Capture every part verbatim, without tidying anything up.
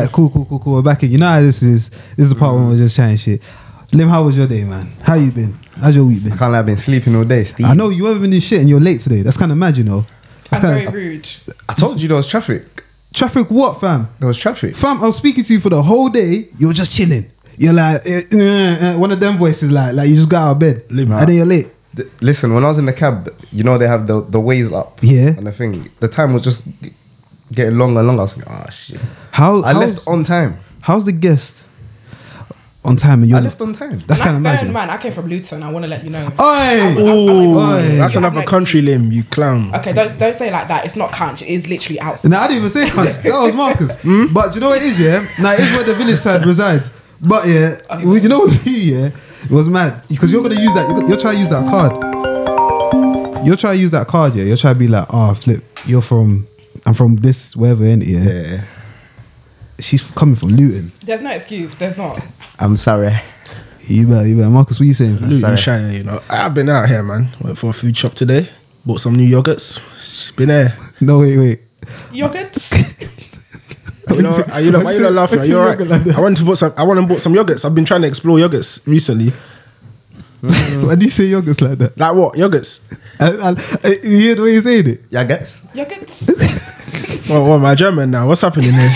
Alright, cool, cool, cool, cool. We're back in. You know how this is. This is the part mm. when we're just chatting shit. Lim, how was your day, man? How you been? How's your week been? I can't lie, I've been sleeping all day, Steve. I know you haven't been doing shit and you're late today. That's kind of mad, you know. I'm kinda, very rude. I told you there was traffic. Traffic what, fam? There was traffic. Fam, I was speaking to you for the whole day. You were just chilling. You're like, eh, eh, eh, one of them voices like, like you just got out of bed. Lim, and then you're late. Th- listen, when I was in the cab, you know they have the, the ways up. Yeah. And the thing, the time was just getting longer and longer. I was like, oh shit. How, I left on time. How's the guest? On time and you I left on time. That's kind of mad. mad. Man, I came from Luton. I want to let you know. Oi! I'm- I'm- I'm- Oi! I'm- That's I'm another next country, to you. Lim. You clown. Okay, don't don't say it like that. It's not country. It is literally outside. No, I didn't even say that. That was Marcus. But do you know what it is, yeah? Now, it is where the village side resides. But yeah, well, you know what, yeah? It was mad. Because you're going to use that, you're, you're trying to use that card. You're trying to use that card, yeah? You're trying to be like, oh, flip, you're from, I'm from this, wherever, innit, yeah? Yeah. She's coming from Luton. There's no excuse. There's not. I'm sorry. You better, you better. Marcus, what are you saying? Luton Sorry. Shire, you know. I've been out here, man. Went for a food shop today. Bought some new yogurts. It's been there. No, wait, wait. Yogurts. You know, are you like, why you not laughing? Are you alright? I went to bought some. I went and bought some yogurts. I've been trying to explore yogurts recently. Why do you say yogurts like that? Like what? Yogurts? And, and, uh, you hear the way you're saying it? Yeah, I guess. Yogurts. Oh, oh, my German now. What's happening here?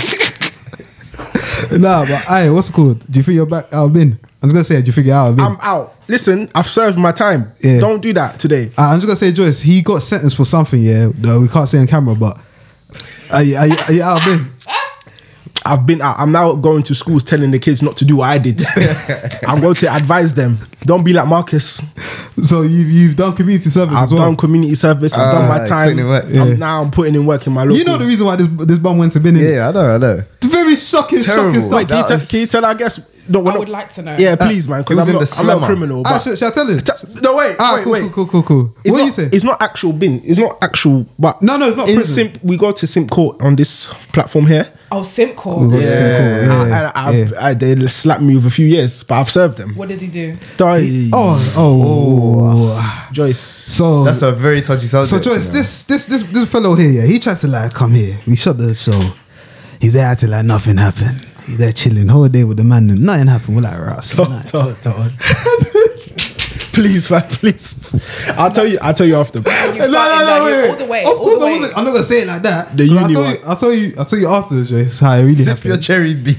Nah, but aye, what's it called? Do you think you're back out of bin? I'm just going to say, do you think you're out of bin? I'm out. Listen, I've served my time. Yeah. Don't do that today. Uh, I'm just gonna say, Joyce, he got sentenced for something, yeah. That we can't say on camera, but are you, are you, are you out of bin? I've been out. I'm now going to schools telling the kids not to do what I did. I'm going to advise them. Don't be like Marcus. So you've you've done community service I've as well. done community service. I've Ah, done my it's time. putting in work. I'm, Yeah. Now I'm putting in work in my local. You know the reason why this this bum went to bin. innit? Yeah, I know, I know. It's very shocking, Terrible. shocking stuff. Wait, can you, That tell, was- can you tell our guests? No, we're I not- would like to know. Yeah, please, man. He was Because I'm, in not- the I'm not a slammer. criminal. Ah, But should, should I tell him? no, wait, Ah, wait, cool, wait. cool, cool, cool, cool. It's What not, are you saying? It's not actual bin. It's not actual. But No, no, it's not in prison. Simp, we go to Simp Court on this platform here. Oh, Simcoe. We'll go to Simcoe, yeah, I, yeah, I, yeah. I, I, they slapped me with a few years, but I've served them. What did he do? Die. Oh, oh. Joyce. So That's a very touchy subject. So Joyce, you know. this this this this fellow here, yeah, he tried to like come here. We shot the show. He's there acting like nothing happened. He's there chilling whole day with the man. and Nothing happened. We're like, right, so Don't, don't, don't. Please, man, please. I'll tell you. I'll tell you after. You started like, all the way. Of all course, the I way. wasn't. I'm not gonna say it like that. The But uni I'll tell one. you. I'll tell you. I'll tell you afterwards, Joyce. How it really Sip happened. your cherry beet.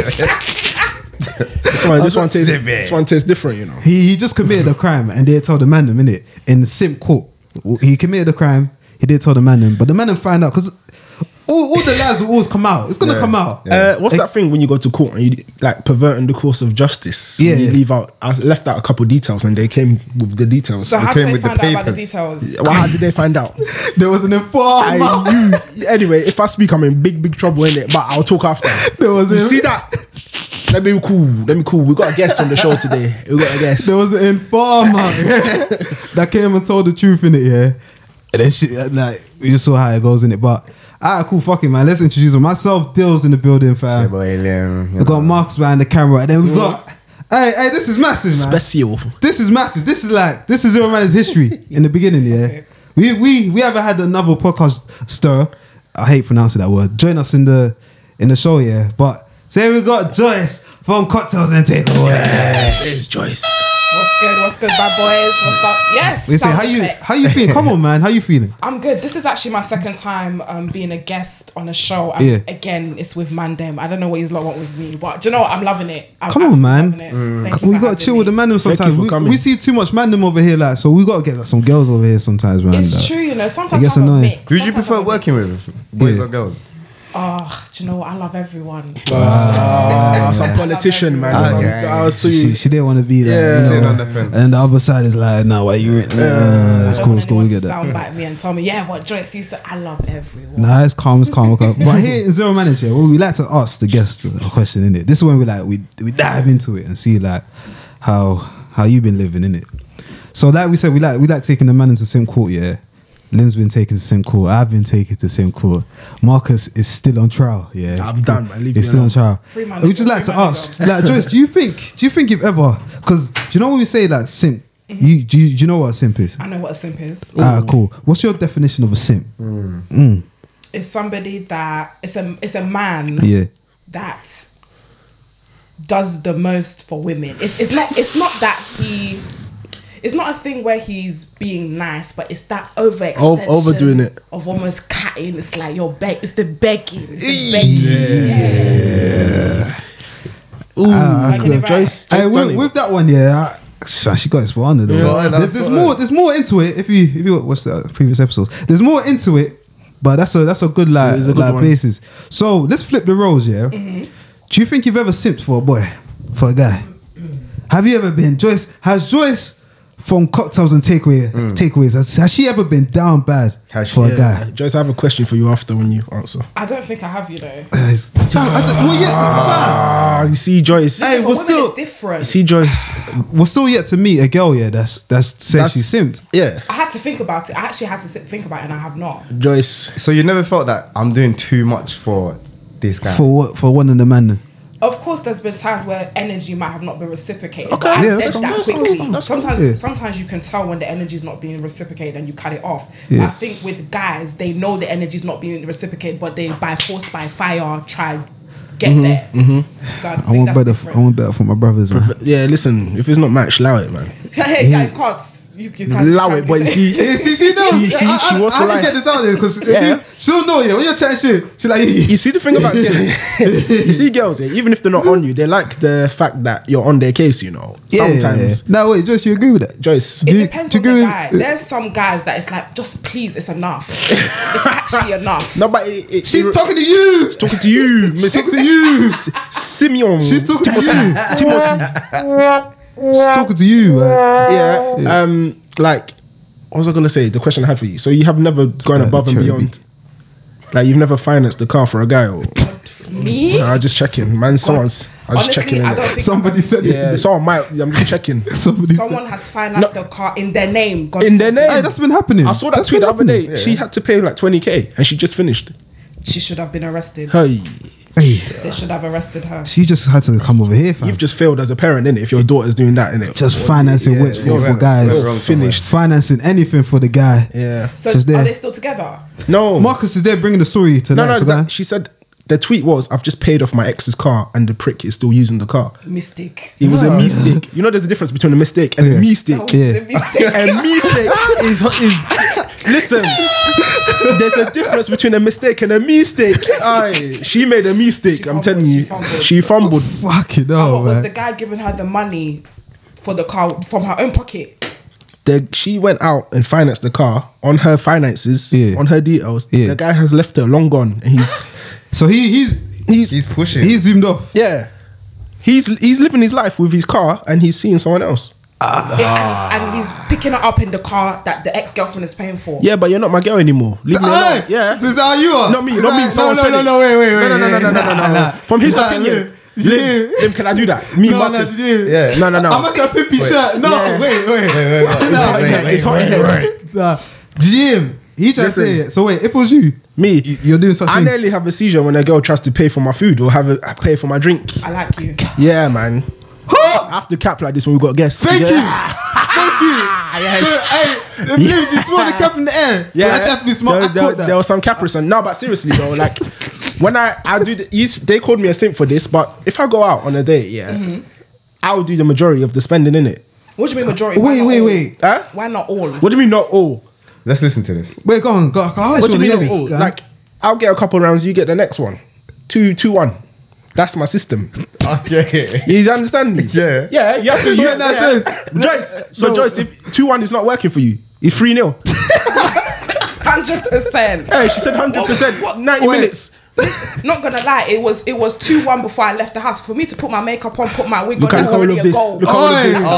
This one, this one tastes. Sip it. This one tastes different, you know. He he just committed a crime and they told the man them innit in Simp Court. He committed a crime. He did tell the man them, but the man them find out because all, all the lies will always come out. It's gonna Yeah. come out. Yeah. Uh, what's that thing when you go to court and you like perverting the course of justice? Yeah, When you yeah. leave out. I left out a couple details and they came with the details. So how came did they with the find out about the papers. details? well, how did they find out? There was an informer. I knew. Anyway, if I speak, I'm in big, big trouble in it. But I'll talk after. There was You a- see that? Let me be cool. Let me cool. We got a guest on the show today. We got a guest. There was an informer that came and told the truth in it, yeah. And then shit, like we just saw how it goes in it. But alright, cool, fucking man. Let's introduce him. Myself, Dill's in the building, Yeah, fam. boy, Liam, you We got know. Marks behind the camera, and then we've got. Hey, hey, this is massive, man. Special. This is massive. This is like this is Zero Manners history in the beginning, yeah. We we we haven't had another podcast stir. I hate pronouncing that word. Join us in the in the show, yeah. But say we got Joyce from Cocktails and Takeaway. It's Joyce. What's good? What's good, bad boys? What's up? Yes. We say sound how you effects. how you feeling? Come on, man. How you feeling? I'm good. This is actually my second time um, being a guest on a show. And Yeah. again, it's with Mandem. I don't know what he's lot want with me, but do you know what? I'm loving it. I'm Come on, absolutely man. loving it. Thank you We for gotta having chill me. with the man them Thank you sometimes. for We, coming. we see too much man them over here, like so. We gotta get like, some girls over here sometimes, man. It's like. true, you know. Sometimes It gets I'm a annoying. mix. Who do you Sometimes prefer I'm a working mix. with? Boys Yeah. or girls? Oh, do you know what? I love everyone. Ah, some politician, man. Okay. Some, I was so She, she didn't want to be there. Yeah. you know. Sitting on the fence. And the other side is like, nah, why you? Uh, it's I cool, don't it's cool. want We anyone get to that. sound back me and tell me, yeah, what Joyce you said. I love everyone. Nah, it's calm, it's calm. Okay. But here in Zero Manager, well, we like to ask the guests a question in it. This is when we like we we dive into it and see like how how you been living in it. So like we said, we like we like taking the man into Simp Court, yeah. Lynn's been taken to Simp Court. I've been taken to Simp Court. Marcus is still on trial. Yeah, I'm done, man. Leave He's me still on alone. trial. Free man we just niggas, like to free man ask, niggas. like Joyce, do you think do you think you've ever? Because do you know when we say like simp? You do you, do you know what a simp is? I know what a simp is. Ah, cool. What's your definition of a simp? Mm. It's somebody that it's a it's a man Yeah, that does the most for women. It's it's not it's not that he. It's not a thing where he's being nice, but it's that overextension overdoing it. of almost catting. It's like you're beg. It's the begging. It's the begging. Yeah. Ooh, Ah, I get it right. Joyce, Hey, Joyce with, done it. with that one, yeah, I, she got it spot on. Though. Yeah, there's that's there's spot more. on. There's more into it. If you if you watch the previous episodes, there's more into it. But that's a that's a good like it's a good like one. basis. So let's flip the roles. Yeah. Mm-hmm. Do you think you've ever simped for a boy, for a guy? Have you ever been Joyce? Has Joyce from cocktails and takeaway takeaways has, has she ever been down bad Has she? for a Yeah. guy? Joyce, I have a question for you after when you answer. I don't think I have you though. Uh, it's- I don't- we're yet to, Ah, you see, Joyce. Hey, For we're women, still- it's different. You see, Joyce. we're still yet to meet a girl. Yeah, that's that's said That's- she simped. Yeah, I had to think about it. I actually had to sit, think about it, and I have not. Joyce. So you never felt that I'm doing too much for this guy? For what? For one of the man. Of course, there's been times where energy might have not been reciprocated. Okay. but I Yeah, did that's that cool. That's cool. quickly. That's cool. Sometimes, Yeah. sometimes you can tell when the energy is not being reciprocated, and you cut it off. Yeah. I think with guys, they know the energy is not being reciprocated, but they by force, by fire, try get there. So I, I think want that's better. different. I want better for my brothers, man. Yeah, listen. If it's not matched, allow it, man. Hey, yeah, you can't. You, you can't Allow it, but you see, Yeah, see, she knows. See, see, I, she I, wants I to had lie. get this out there because Yeah. she'll know. Yeah, when you're chatting shit, she like. You see the thing about girls, you see girls, yeah, even if they're not on you, they like the fact that you're on their case. You know, sometimes. No, wait, Joyce, you agree with that? Joyce, It Do you- depends do on you the agree guy. with- There's some guys that it's like, just please, it's enough. It's actually enough. no, but it, it, She's it- talking to you. talking to you, She's talking to you. Simeon. She's talking to you. Timothy. She's talking to you. Man. Yeah. Um. Like, what was I gonna say? The question I had for you. So you have never gone the above and cherry beyond. Like you've never financed the car for a guy, or Me? I just checking, man. Someone's. I was just Honestly, checking. I innit? don't think Somebody said Yeah, it. someone might. I'm just checking. Somebody someone said. has financed the car in their name. God In their forbid. name. Hey, that's been happening. I saw that That's tweet been the other day. happening. She had to pay like twenty k, and she just finished. She should have been arrested. Hey, Hey, They should have arrested her. she just had to come over here, fam. you've just failed as a parent, innit? If your daughter's doing that, innit? just financing which for, you're for wrong. guys. You're wrong somewhere. Finished financing anything for the guy. Yeah. So Just there. are they still together? No. Marcus is there bringing the story to no, that. no. so that- guy. she said the tweet was, "I've just paid off my ex's car, and the prick is still using the car." Mistake. It was a mistake. You know, there's a difference between a mistake and Yeah. a mistake. That was Yeah. a mistake. A mistake is is listen. There's a difference between a mistake and a mistake. Aye, she made a mistake. She I'm fumbled, telling she you, fumbled. she fumbled. Fucking What hell, was man. the guy giving her the money for the car from her own pocket? The, she went out and financed the car on her finances, Yeah. on her details. Yeah. The guy has left her long gone, and he's So he he's he's He's pushing. he's zoomed off. yeah, he's he's living his life with his car, and he's seeing someone else. Yeah, and, and he's picking her up in the car that the ex-girlfriend is paying for. Yeah, but you're not my girl anymore. Leave me alone. Hey, Yeah, this is how you are. not me, Is not me. that- Someone no, said no, it. no, wait, wait, wait. No, no, no, no, no, no, no, no. From his Nah, opinion. Lim, Lim, Lim. Lim, can I do that? Me, No, no, Marcus. Jim. Yeah. No, no, no. I'm like a pimpy shirt. No, Yeah. wait, wait. Wait, wait, wait. No, Wait, no, wait, it's hot in here. Nah. Jim, he tried to Listen. say it. So wait, if it was you, Me, y- you're doing such I things. nearly have a seizure when a girl tries to pay for my food or have a pay for my drink. I like you. Yeah, man. I have to cap like this when we got guests. Thank yeah. you. Thank you. Yes. Hey, if you you smell the cap in the air. Yeah, I definitely smell. There, I there, caught that. there was some Capricin. No, but seriously though, like when I I do, the, you, s- they called me a simp for this. But if I go out on a date, yeah, I will do the majority of the spending in it. What do you mean majority? Wait, Why not wait, all? wait. Huh? Why not all? What do you mean not all? Let's listen to this. Wait, go on, go on. I What do you mean hear not this, all? guy. Like I'll get a couple rounds, you get the next one. Two, two, one. That's my system. Okay. You understand me? Yeah. Yeah, you have to. Yeah, You, no, yeah. Joyce. Joyce. So No. Joyce, if two one is not working for you, it's three nil. Hundred percent. Hey, she said hundred percent. What- Ninety wait. minutes. Not gonna lie, it was it was two one before I left the house. For me to put my makeup on, put my wig Look on, at that's all already of a this. goal. Look at all of Oi. this. Oh,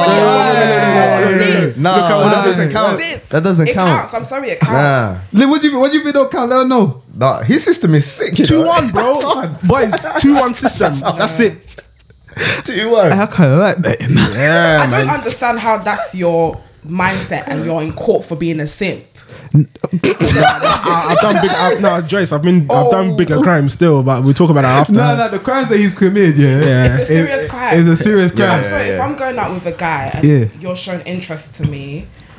Sis. Nah, Look at all that of doesn't this. count. Sis. That doesn't it count. counts. I'm sorry, it counts. Nah. Lim, what do you what do you think? Don't count. Let her know. Nah, his system is sick. You Two know? one, bro. Boys, two one system. That's it. Two one. I kind of like that. Yeah, I don't understand how that's your mindset and you're in court for being a simp. I, I've done big. I, no, Joyce. I've been. I've done bigger crimes still, but we'll talk about that after. No, no, the crimes that he's committed, yeah, Yeah. It's a serious crime. It's a serious Yeah. crime. I'm sorry, if I'm going out with a guy and Yeah. you're showing interest to me,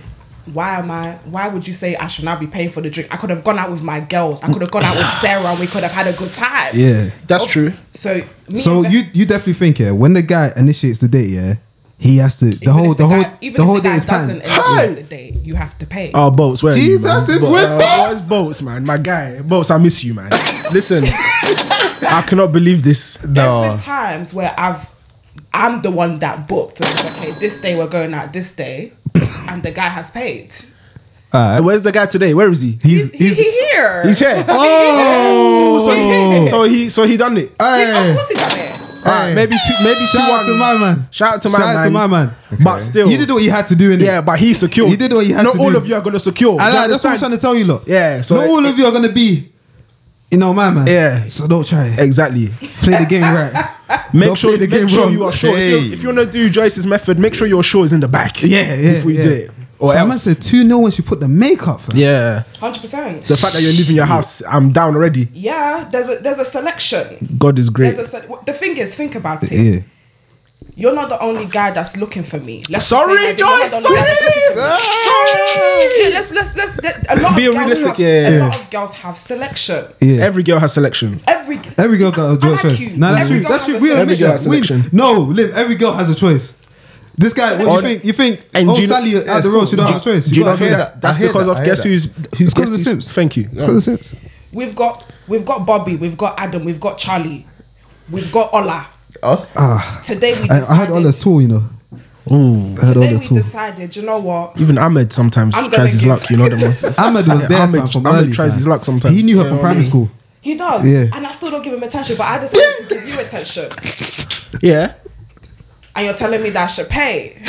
why am I? Why would you say I should now be paying for the drink? I could have gone out with my girls. I could have gone out with Sarah. and We could have had a good time. Yeah. That's true. So, me So invest- you you definitely think, yeah, when the guy initiates the date, yeah, he has to the even whole if the whole guy, even the if whole the date guy is doesn't planned. initiate the date, you have to pay. Oh, Boats, where are you, man? Jesus is Bo- with uh, Boats. Where's Boats, man? My guy. Boats, I miss you, man. Listen, I cannot believe this. There's been times where I've I'm the one that booked. And it's okay, this day we're going out this day, and the guy has paid. Alright. Where's the guy today? Where is he? He's He's, he, he here. He's here. Oh, So he, so he, so he done it. Hey. Of course he done it. Alright, maybe two, maybe two Shout out one. to my man. Shout out to my Shout man. out to my man. But still, You did what you had to do, innit? yeah, but he secured. You did what you had Not to all do. of you are gonna secure. I You like, that's what I'm understand? trying to tell you, lot. Yeah, so not it- all of you are gonna be, you know, my man. Yeah. So don't try it. Exactly. Play the game right. Make Don't sure, play the make game sure wrong. you are sure. If, Hey. you if you want to do Joyce's method, make sure your sure is in the back. Yeah, yeah. If we yeah. do it, or Fam, I else. said two nil when she put the makeup. Fam. Yeah. Hundred percent. The fact that you're leaving your house, I'm down already. Yeah, there's a there's a selection. God is great. There's a se- the thing is, think about it. Yeah. You're not the only guy that's looking for me. Let's just Sorry, say maybe you're not Joyce. the only guy that's- Sorry. Yeah, let's let's let's. let- A lot Be of girls realistic, have, yeah, a yeah. lot of girls have selection. Yeah. Every girl has selection. Every Every girl got a I like choice. you. No, that's Every true. girl That's has true. a We selection. admit Every girl that. has a We- selection. No, Liv, every girl has a choice. This guy, what do you On- think? You think, And oh, do you know- Sally yeah, out it's the road, cool. she don't have a choice. Do you She not got a hear choice. that? That's I hear because that, of I guess hear who's It's who's 'cause of the guess who's- Sims. Thank you. It's 'cause of the Sims. we've got we've got Bobby, we've got Adam, we've got Charlie, we've got Ola. Oh, Today we I, decided. I heard Ola's tour, you know. Ooh. I heard Today Ola's we tour. decided. You know what? Even Ahmed sometimes I'm gonna tries his give- luck. You know the most. Ahmed was there Ahmed, fam, from Ahmed early, tries fam. his luck sometimes. He knew her You from know what I primary mean? school. He does. Yeah. And I still don't give him attention, but I decided to give you attention. Yeah. And you're telling me that I should pay.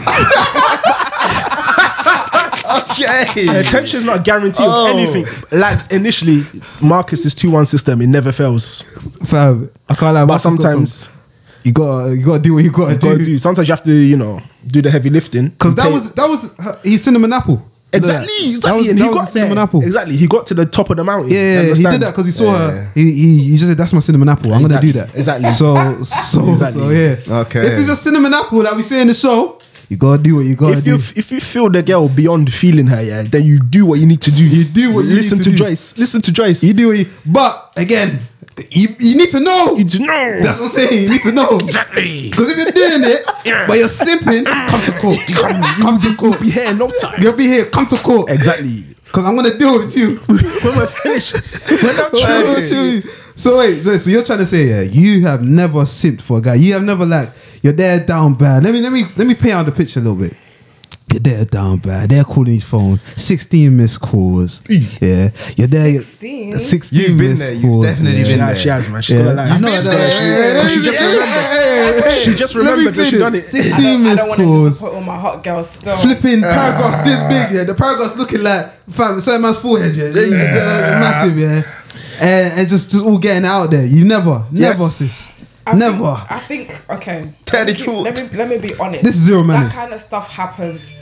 okay. Attention is not a guarantee Oh. of anything. Lads, initially, Marcus's two one system, it never fails. Fam, I can't lie. But Marcus got sometimes some- you gotta you gotta do what you gotta you gotta do. do. Sometimes you have to, you know, do the heavy lifting. Because that Pay- was that was her- he's cinnamon apple. exactly, That exactly. was, and that he was got the cinnamon there. apple. Exactly, he got to the top of the mountain. Yeah, You yeah, he understand? did that because he saw Yeah. her. He, he he just said, "That's my cinnamon apple. I'm Exactly, gonna do that." exactly. So so Exactly. so yeah. Okay. If it's just cinnamon apple that we say in the show, you gotta do what you gotta If do. you if you feel the girl beyond feeling her, yeah, then you do what you need to do. You do what you listen need to, to do. Joyce. Listen to Joyce. You do what you, but again, you, you need to know. You do know. That's what I'm saying. You need to know. Exactly. Because if you're doing it, but you're simping, come to court. Come, come to court. Be here in no time. You'll be here. Come to court. Exactly. Because I'm gonna deal with you. When we're finished, when I'm I'm trying. gonna show you. So wait, so so you're trying to say, yeah, you have never simped for a guy. You have never like you're there down bad. Let me let me let me paint out the picture a little bit. You're there down bad. They're calling his phone. Sixteen missed calls. Yeah, you're there. sixteen? Sixteen You've been missed there. You've calls. definitely yeah. been She there. has, she has, man. She's Yeah. gonna lie. You know been that. there. Yeah, She yeah, just yeah, remembered. yeah, yeah. She just Let me remembered that she explain done it. I Sixteen don't, I missed don't want to calls. disappoint all my hot girls still. Flipping paragraphs this big, yeah. The paragraphs looking like fam, certain man's forehead, yeah. They're, they're massive, yeah. And, and just just all getting out there. You never, Yes. never, sis. I Never. Think, I think okay. Tell the Let me, truth. let me let me be honest. This is zero manners. That kind of stuff happens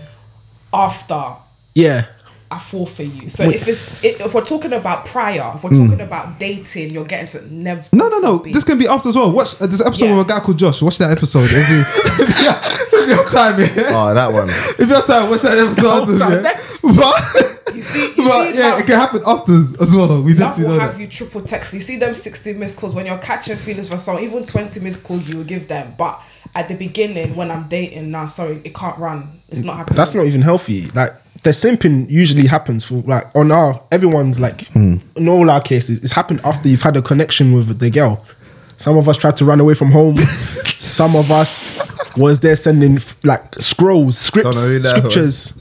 after Yeah. I fall for you. So if it's if if we're talking about prior, if we're talking about dating, you're getting to never. No, no, no. be. This can be after as well. Watch uh, this episode Yeah. with a guy called Josh. Watch that episode. If you, if you, have, if you have time, yeah. Oh, that one. If you have time, watch that episode. afterwards, time, yeah. next. But, You see, you but see yeah, love, it can happen after as well. We love definitely will know have that. you triple text. You see them sixty missed calls when you're catching feelings for someone. Even twenty missed calls you will give them. But at the beginning, when I'm dating, now sorry, it can't run. It's not happening. That's not even healthy. Like the simping usually happens for like on our everyone's like Hmm. in all our cases, it's happened after you've had a connection with the girl. Some of us tried to run away from home. Some of us was there sending f- like scrolls, scripts, Don't know who that scriptures.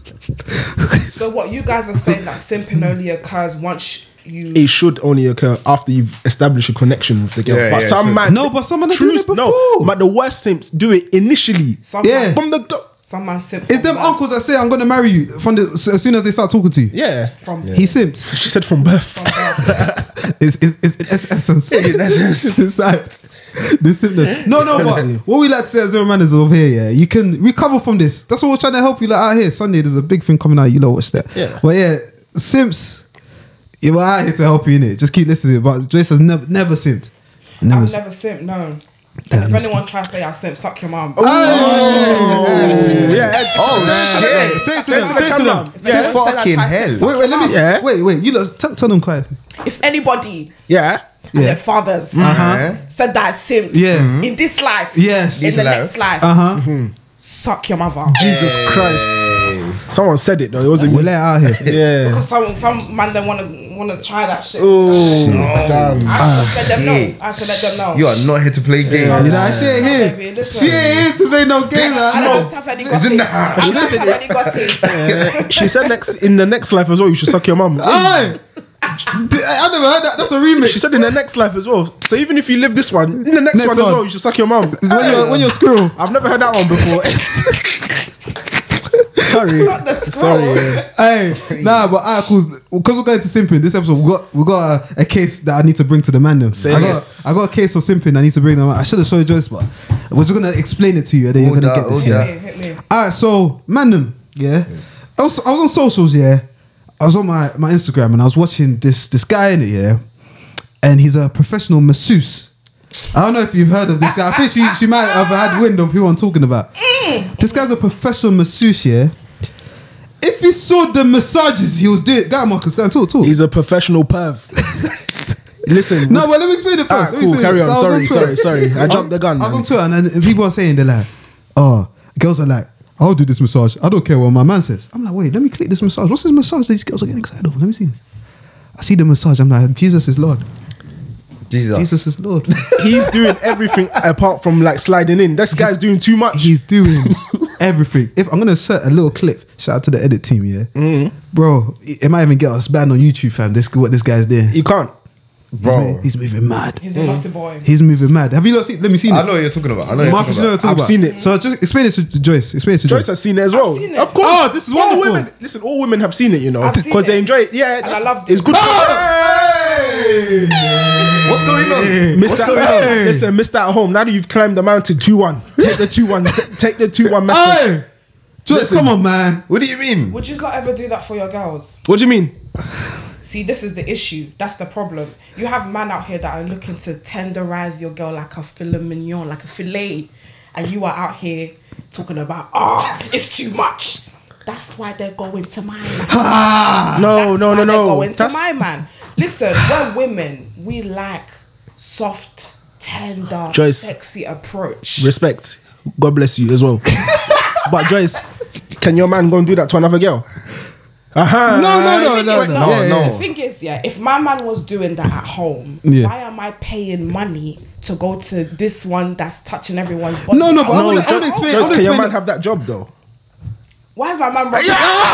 So what you guys are saying that simping only occurs once you. It should only occur after you've established a connection with the girl. Yeah, but yeah, some sure. man, No, but some man are true, doing it no, before. but the worst simps do it initially. Some Yeah. man, From the go- some man simp. It's from them birth. uncles that say, I'm going to marry you from the, as soon as they start talking to you. yeah. From He simped. She said from birth. from birth. It's, it's, it's, it's essence. It's inside. This simp- No, no, but what we like to say at Zero Manners over here, yeah, you can recover from this. That's what we're trying to help you like, out here. Sunday, there's a big thing coming out. You know, watch that. Yeah. But yeah, simps, yeah, we're out here to help you in it. Just keep listening. But Joyce has never, never simped. Never I've simped. never simped. No. If anyone tries to say I simp, suck your mum. Oh, yeah. Oh, Say shit. say it to them. Say it to them. Yeah. Fucking hell. Wait, wait, let me. Yeah. Wait, wait. You lot, tell, tell them quietly. If anybody Yeah. and Yeah. their fathers Uh-huh. said that I simped Yeah. Mhm. in this life, Yes. in This the life. next life, Uh huh. suck your mother. Jesus Christ. Someone said it though. It wasn't We me. let it out here. Yeah. Because some some man don't wanna wanna try that shit. Oh, damn. I have to let them know. shit. I have to let them know. You are not here to play games. You know, I say Baby, here. listen. She ain't here to play no games. I man. don't have any gossip. Isn't I that- don't have any gossip. She said next in the next life as well. You should suck your mum. Aye. D- I never heard that. That's a remix. She said in the next life as well. So even if you live this one, in the next, Next one, one. as well, you should suck your mum. when you're when you're a squirrel. I've never heard that one before. Sorry. Not the scroll. Sorry. Yeah. Hey, nah, but alright, cool. Because we're going to simping this episode, we got we got a, a case that I need to bring to the man. Them. Say I yes. got I got a case of simping. I need to bring them. I should have showed Joyce, but we're just gonna explain it to you, and then you're Order, gonna get this. order. Yeah. Hit me, hit me. Alright, so man, them, yeah. I was I was on socials, yeah. I was on my, my Instagram and I was watching this this guy in it, yeah, and he's a professional masseuse. I don't know if you've heard of this guy. I think she she might have had wind of who I'm talking about. This guy's a professional masseuse, yeah. If you saw the massages he was doing, go on, Marcus, go on, talk, talk. He's a professional perv. Listen. No, but let me explain it first. Alright, Let me cool, explain carry it. on. I was Sorry, Twitter. sorry, sorry. I jumped the gun, I was man. on Twitter and, and people are saying they're like, oh, girls are like, I'll do this massage. I don't care what my man says. I'm like, wait, let me click this massage. What's this massage these girls are getting excited over? Let me see. I see the massage. I'm like, Jesus is Lord. Jesus. Jesus is Lord. He's doing everything apart from like sliding in. This guy's doing too much. He's doing everything. If I'm gonna set a little clip, shout out to the edit team, yeah, Mm-hmm. bro. It it might even get us banned on YouTube, fam. This what this guy's doing. You can't. Bro. He's moving mad. He's a naughty boy. He's moving mad. Have you not seen? Let me see. I know what you're talking about. I know what Marcus, you you're know talking what I'm I've talking seen about. it. So just explain it to, to Joyce. Explain it to Joyce Joyce. has seen it as well. seen it. Of course. Oh, this is all wonderful. women. Listen, all women have seen it, you know, I've seen because they it. enjoy it. Yeah, And I that's- loved It's it. good. Hey! about. What's going on? What's Mister going Hey, on? Listen, Mister At Home. Now that you've climbed the mountain, two one. Take the two one. Take the two one message. Hey! Joyce, Listen. come on, man. What do you mean? Would you not ever do that for your girls? What do you mean? See, this is the issue. That's the problem. You have men out here that are looking to tenderize your girl like a filet mignon, like a fillet, and you are out here talking about, oh, it's too much. That's why they're going to my man. No, That's no, no, why they're no. going to That's- my man. Listen, we're women. We like soft, tender, Joyce. sexy approach. Respect. God bless you as well. But Joyce, can your man go and do that to another girl? Uh-huh. No, no, no, no, Wait, no. no, Yeah, no. yeah. The thing is, yeah, if my man was doing that at home, Yeah. why am I paying money to go to this one that's touching everyone's body? No, no, but I at wanna- home? I wanna explain- Joyce, I wanna can your explain man it. have that job though? Why is my man rubbing?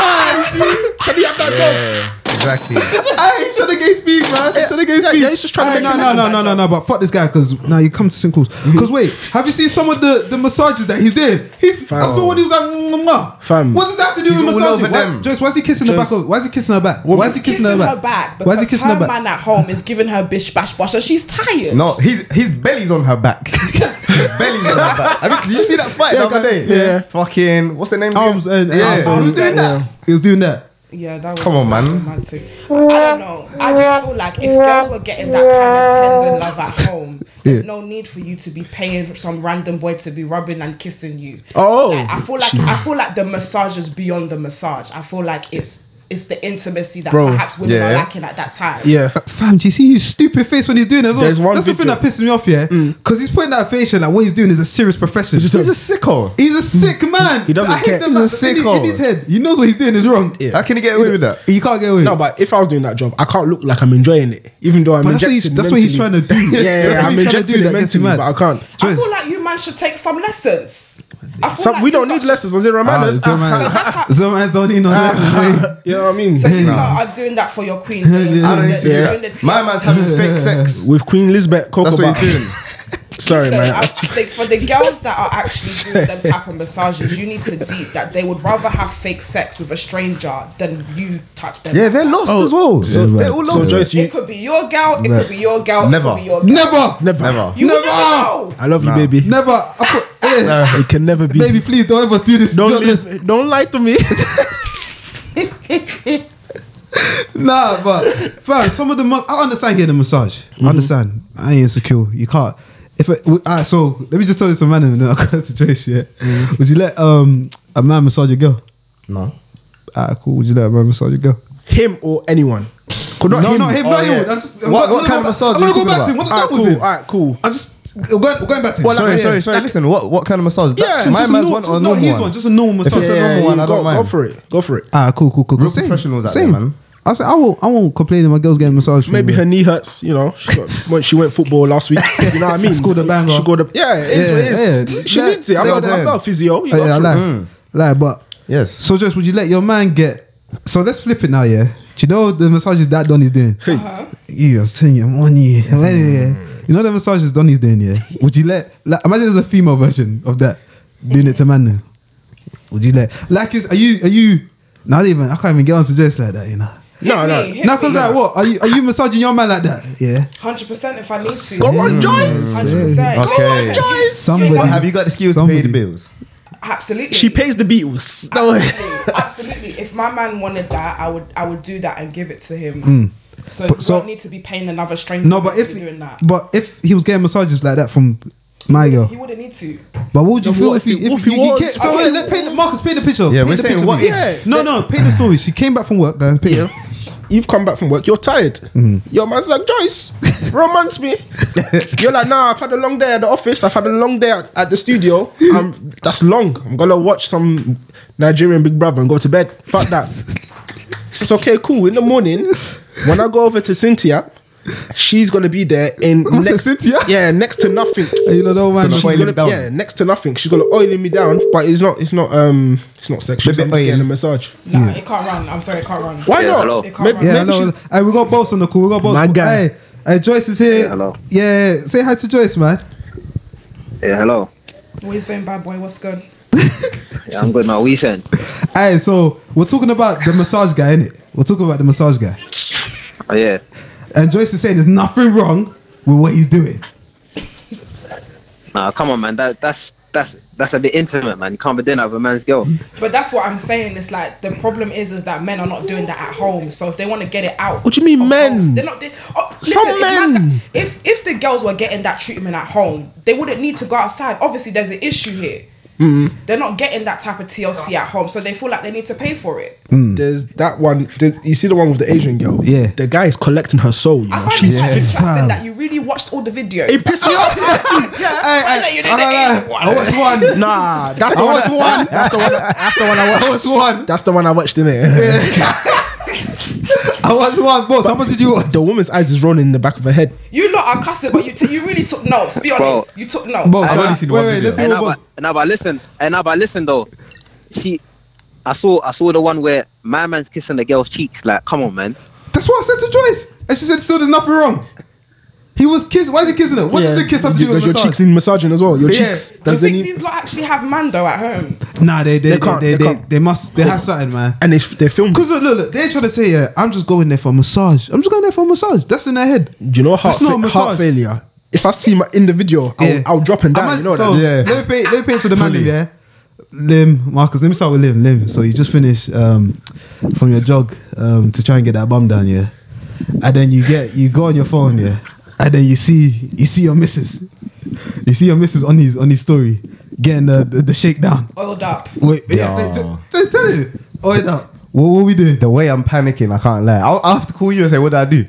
Can he have that job? Yeah, exactly. Hey, he's trying to get speed, man. He's trying to get Yeah, speed. yeah, he's just trying to Hey, make no, him no, have no, that no, no, job. no. But fuck this guy, because now you come to singles. Because wait, have you seen some of the, the massages that he's doing? He's. I saw when he was like, mwah, mwah. Fam. What does that have to do He's with all massaging? over Why, them. Joyce, why is he kissing the Joyce. back? Of, why is he kissing her back? Why is he kissing, Kissing her back? back Why is he because kissing her her back? man at home is giving her bish bash bosh and she's tired. No, his his belly's on her back. belly's on her back. I mean, did you see that fight Yeah, the other day? yeah. Fucking what's the name? Arms and yeah. arms and- Who's doing that? He was doing that. Yeah, that was Come on, man. romantic. I, I don't know. I just feel like if girls were getting that kind of tender love at home, there's Yeah. no need for you to be paying some random boy to be rubbing and kissing you. Oh. Like, I feel like I feel like the massage is beyond the massage. I feel like it's it's the intimacy that Bro, perhaps women are yeah. lacking at that time. Yeah. Fam, do you see his stupid face when he's doing it as well? There's one That's the thing video. that pisses me off, yeah? Because he's putting that face and like what he's doing is a serious profession. He's a sicko. He's a sick man. He doesn't I hate care. them He's a that- in, his- sicko. in his head. He knows what he's doing is wrong. Yeah. How can he get away with that? He can't get away. No, but if I was doing that job, I can't look like I'm enjoying it, even though I'm But that's what he's- injected. that's what he's mentally. trying to do. Yeah, yeah, That's what I'm he's trying to injected do it that gets you mentally, mad. but I can't. I feel like you man should take some lessons. I feel So like we you don't got need to- lessons on zero Ah, manners. Zero So that's man- how- Zero man don't need no that. You know what I mean? So you lot are doing that for your queen. For your, I don't need to do you're that. doing the My T L C. man's having fake sex. With Queen Lisbeth, Cocoa That's what Butter. he's doing. Sorry, So man. I That's too- think for the girls that are actually doing them type of massages, you need to deep that they would rather have fake sex with a stranger than you touch them. Yeah, like they're that. lost Oh, as well. so- they're all so lost. Joyce, It you could be your girl. It could be your girl. Never. It could be your girl. Never. never, Never. You Never. never know. I love you, Nah. baby. Never. I put, eh, It can never be. baby, please don't ever do this. don't Don't lie, don't lie to me. Nah, but fam, some of the ma- I understand getting a massage. I understand. I ain't insecure. You can't. If it, w- ah, so let me just tell this to man and then I'll go to Joyce. Yeah, Mm. would you let um a man massage your girl? No. Ah, cool. Would you let a man massage your girl? Him or anyone? Could not no, him. not him. Oh, not him. yeah. I'm just, I'm What- gonna what go kind of back- massage I'm are gonna you go back talking to him. What Alright, that with cool. him? Alright, cool. I'm just we're going, we're going back to him. Well, sorry, like, sorry, Sorry, sorry. Listen, what what kind of massage? Yeah, That- just my just a man's nor- one or a not normal his one. one, just a normal If massage. it's a Yeah, normal yeah, one, you I go, don't go mind. for it. Go for it. Ah, cool, cool, cool. Real Same, professionals out same. there, man. I said I won't, I won't complain if my girl's getting massage. Maybe her knee hurts. You know, she, got, when she went football last week. You know what I mean? Scored a banger. She scored a yeah. It is Yeah, what it is. yeah. She Like- needs it. I'm like not, I I'm said. not a physio. You Oh, go yeah, for like, it. Mm. like, but Yes. so just would you let your man get? So let's flip it now, yeah. Do you know the massages that Donny's doing? Uh-huh. You, I was telling you, money. Yeah. You know the massages Donny's doing, yeah. Would you let? Like, imagine there's a female version of that doing it to man. Now. Would you let? Like, is are you are you? Not even. I can't even get on to just like that, you know. No, Hit no. me, hit Now, cause me. like what? Are you are you massaging your man like that? Yeah. Hundred percent if I need to. Go on, Joyce. Hundred percent. Okay. Somebody. But have you got the skills to Somebody. pay the bills? Absolutely. She pays the bills. Don't worry. Absolutely, absolutely. If my man wanted that, I would, I would do that and give it to him. So But you so- don't need to be paying another stranger. No, but to if be doing that, but if he was getting massages like that from my girl, he wouldn't need to. but what would you No, feel what if you if he- if, what if he you, you was? get, so Okay. wait, let paint Marcus paint the picture. Yeah, Paint we're the saying picture what for me. if- No, no, paint the story. She came back from work, guys. Paint it. You've come back from work. You're tired. Your man's like, Joyce, romance me. You're like, nah, I've had a long day at the office. I've had a long day at, at the studio. Um, that's long. I'm gonna watch some Nigerian Big Brother and go to bed. Fuck that. He says, okay, cool. In the morning, when I go over to Cynthia, she's gonna be there in I said Cynthia? Yeah, next to nothing. You know, no man. gonna She's oil gonna, him down. yeah, next to nothing. She's gonna oil me down, but it's not. It's not. Um, it's not sexual. Bit So I'm just oily. getting a massage. Nah, it can't run. I'm sorry, it can't run. Why Yeah, not? hello. It can't Maybe, run. Yeah, maybe hello. she- Hey, we got boss on the call. We got boss. My guy. Hey, hey, Joyce is here. Yeah, hello. Yeah, say hi to Joyce, man. Yeah, hello. What are you saying, bad boy? What's good? Yeah, I'm good now. What you saying? Hey, so we're talking about the massage guy, innit? We're talking about the massage guy, Oh yeah. and Joyce is saying there's nothing wrong with what he's doing. Nah, come on, man. That that's that's that's a bit intimate, man. You can't be doing that with a man's girl. But that's what I'm saying. It's like the problem is, is that men are not doing that at home. So if they want to get it out, What do you mean of men? home, they're not. They, oh, listen, Some if man men. got- If if the girls were getting that treatment at home, they wouldn't need to go outside. Obviously, there's an issue here. Mm-hmm. They're not getting that type of T L C at home, so they feel like they need to pay for it. There's that one. There's, you see the one with the Asian girl. Yeah. The guy is collecting her soul. You I know, find she's it quite fit. interesting fam. that you really watched all the videos. It pissed me off. Why is it you did I the don't Asian know. one? I watched one. Nah, that's the I one. watched one. That's the one. That's the one I I watched. watched one. That's the one I watched in it. I watched one. Boss, how much did you watch? The woman's eyes is rolling in the back of her head. You lot are cussing, but you t- you really took notes. Be Bro. honest, you took notes. Boss, I've only wait, seen wait, one wait, video. let's see And what now, boss. but, now, but listen, and now, but listen though. She, I saw, I saw the one where my man's kissing the girl's cheeks. Like, come on, man. That's what I said to Joyce, and she said, "So there's nothing wrong." He was kissing. Why is he kissing her? What does the kiss have to do Does with your massage? cheeks in massaging as well? Your Yeah. cheeks. Do you Does they think need? these lot actually have Mando at home? Nah, they they They they can't, they, they they, can't. they must they have something, man. And they they filmed. Cause look, look, look, they're trying to say, yeah, I'm just going there for a massage. I'm just going there for a massage. That's in their head. Do you know heart, That's not a fa- massage. heart failure? If I see my in the video, I'll, Yeah. I'll drop and down. I'm You know not- so that. Yeah. let me pay. Let me pay to the man, Fully. yeah. Lim, Marcus. Let me start with Lim. Lim. So you just finished um, from your jog um, to try and get that bum down, yeah. And then you get you go on your phone, yeah. And then you see you see your missus. You see your missus on his on his story getting the the, the shakedown. Oiled up. Wait, yeah, Yeah. just, just tell you. Oh, wait up. What what we doing? The way I'm panicking, I can't lie. I'll, I'll have to call you and say, what did I do?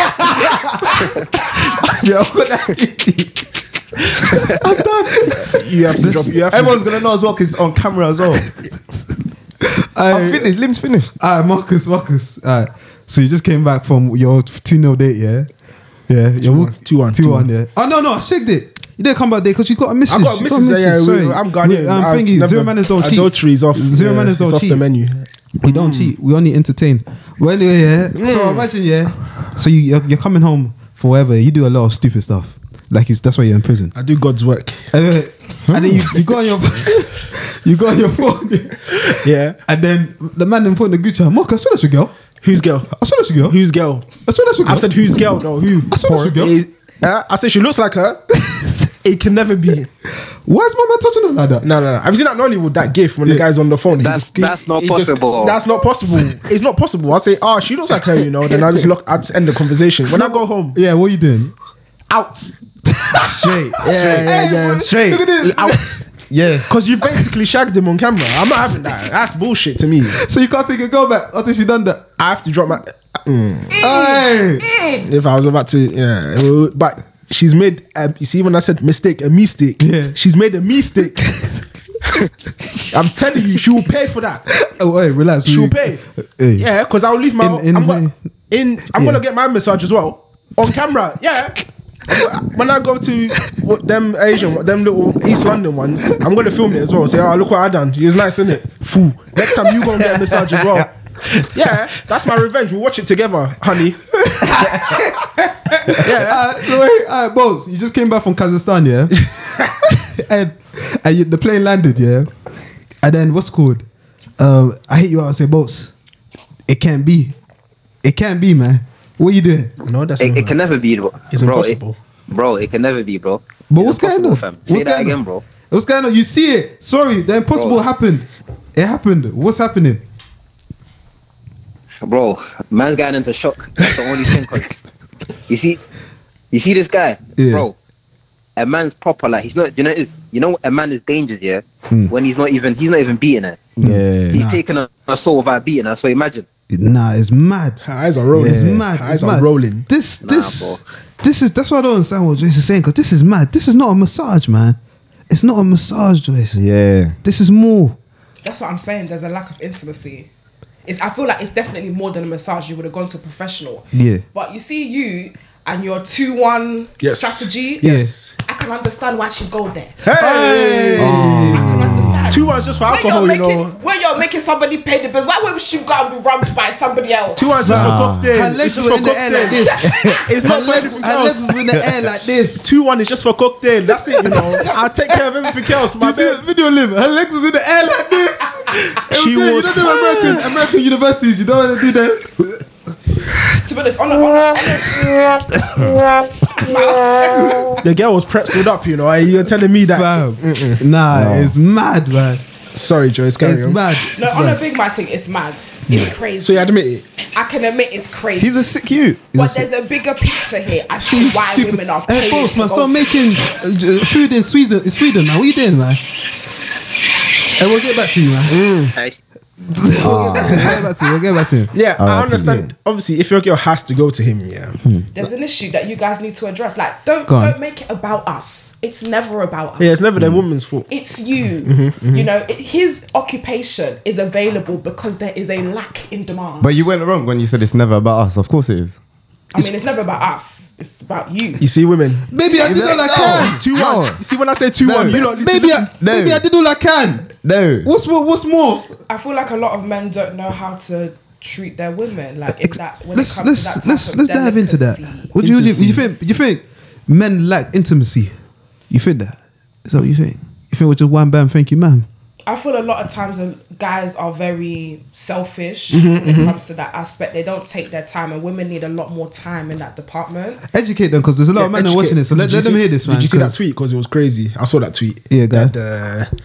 Yeah, what did I do? I'm done. You have to drop. You have to. Everyone's gonna know as well because it's on camera as well. I'm finished. Lim's finished. All right, Marcus, Marcus. All right. So you just came back from your two nil date, yeah? Yeah. Two your one, two one, two two one, one. yeah. Oh, no, no, I shagged it. You didn't come back there because you got a missus. I got a You missus. Yeah, yeah. sorry. we- I'm Ghanaian. Um, I've thingy, never- zero manners don't cheat. Adultery is off. Zero yeah, manners don't it's off cheat. the menu. We don't cheat. We only entertain. Well, anyway, yeah. So imagine, yeah. So you, you're, you're coming home for whatever. You do a lot of stupid stuff. Like it's, that's why you're in prison. I do God's work. And then, and then you, you go on your you go on your phone. Yeah. And then the man then put in the group chat, Mark, I saw that's your girl. Whose girl? I saw that's your girl. Whose girl? I saw that's your girl. I said whose girl? No, who? I saw that's your girl. Is- uh, I said she looks like her. It can never be. Why is my man touching her like that? No, no, no. Have you seen that Nollywood, that gif when the guy's on the phone? He That's- that's not he just- possible. that's not possible. It's not possible. I say, oh, she looks like her, you know. Then I just look. I just end the conversation. When I go home, Yeah, what are you doing? out. Straight. Yeah, yeah, yeah. Straight. Look at this. Out. Yeah. Because you basically shagged him on camera. I'm not having that. That's bullshit to me. So you can't take a girl back after she done that. I have to drop my. Mm. Hey. If I was about to, yeah. But she's made. Um, you see, when I said mistake, a mistake. Yeah. She's made a mistake. I'm telling you, she will pay for that. Oh, hey, relax. She'll We- pay. Hey. Yeah, because I'll leave my. In- in I'm, gonna, my- in, I'm Yeah. gonna get my massage as well on camera. Yeah. When I go to what, them Asian, them little East London ones, I'm gonna film it as well. Say, oh, look what I done. He was nice, isn't it? Fool. Next time you gonna get a massage as well. Yeah, that's my revenge. We'll watch it together, honey. Yeah. Uh, so wait, all right, boss. You just came back from Kazakhstan, yeah, and and you, the plane landed, yeah, and then what's it called? Um, I hit you out and say, boss, it can't be, it can't be, man. What you doing? No, that's It, not it can never be, bro. It's bro, impossible. It, bro, it can never be, bro. But It's what's going impossible, on? fam. What's Say that going again, on? bro. What's going on? You see it? Sorry, the impossible Bro. happened. It happened. What's happening? Bro, man's going into shock. That's the only thing. Cause you see, you see this guy, Yeah. bro. A man's proper like he's not. You know, is you know a man is dangerous, yeah. Hmm. When he's not even he's not even beating her. Yeah. He's Nah. taking a, a soul without beating her. So imagine. Nah, it's mad. Her eyes are rolling. It's mad. Her eyes It's are mad. rolling. This, Nah, this, bro. this is. That's why I don't understand what Joyce is saying. Because this is mad. This is not a massage, man. It's not a massage, Joyce. Yeah. This is more. That's what I'm saying. There's a lack of intimacy. It's, I feel like it's definitely more than a massage. You would have gone to a professional. Yeah. But you see, you and your two one Yes. strategy. Yes. I can understand why she'd go there. Hey. I can understand. Two ones just for When alcohol, you're you making, know. when you're making somebody pay the bills, why would she go and be rubbed by somebody else? Two ones just for Her cocktail. It's legs just were for in the air like cocktail. this. It's not Her for legs, anything her legs else. was in the air like this. Two one is just for cocktail. That's it, you know. I'll take care of everything else. My You see babe. the video, Lim? Her legs was in the air like this. It She there. was You know them American, American universities. You don't want to do that. To be honest, on a, on a, on a The girl was pretzeled up, you know. And you're telling me that. Fam. Nah, it's mad, man. Sorry, Joyce. Carry It's on. mad. no, on a big man thing, it's mad. It's crazy. So you admit it. I can admit it's crazy. He's a sick you. but there's a bigger picture here. I see Seems why stupid. women are Hey, paying. boss, to man, go start to- making uh, j- food in Sweden, in Sweden, man. What you doing, man? Hey, we'll get back to you, man. Hey, We'll get back to you. We'll get back to you. We'll get back to you. Yeah, All I right, understand. yeah. Obviously, if your girl has to go to him, yeah. There's an issue that you guys need to address. Like, don't Go on. don't make it about us. It's never about us. Yeah, it's never the woman's fault. It's you. Mm-hmm, You know, it, his occupation is available because there is a lack in demand. But you went wrong when you said it's never about us. Of course it is. I mean, it's never about us. It's about you. You see, women. Baby, I did all I can. Two No. one. You see, when I say two No. one, you lot need to Baby, listen. I, baby, I did all I can. No. What's more? What's more? I feel like a lot of men don't know how to treat their women. Like in that, when Let's it comes let's to that type let's of let's dive into that. delicacy. What do you, what do you, you Intimacy. think? You think men lack intimacy? You think that? Is that what you think? You think we're just one bam, thank you, ma'am? I feel a lot of times uh, guys are very selfish Mm-hmm, when it comes to that aspect. They don't take their time, and women need a lot more time in that department. Educate them because there's a lot of men that are watching this. So let, Did you let them see- hear this, man. Did you see that 'cause- tweet? Because it was crazy. I saw that tweet. Yeah, go that the,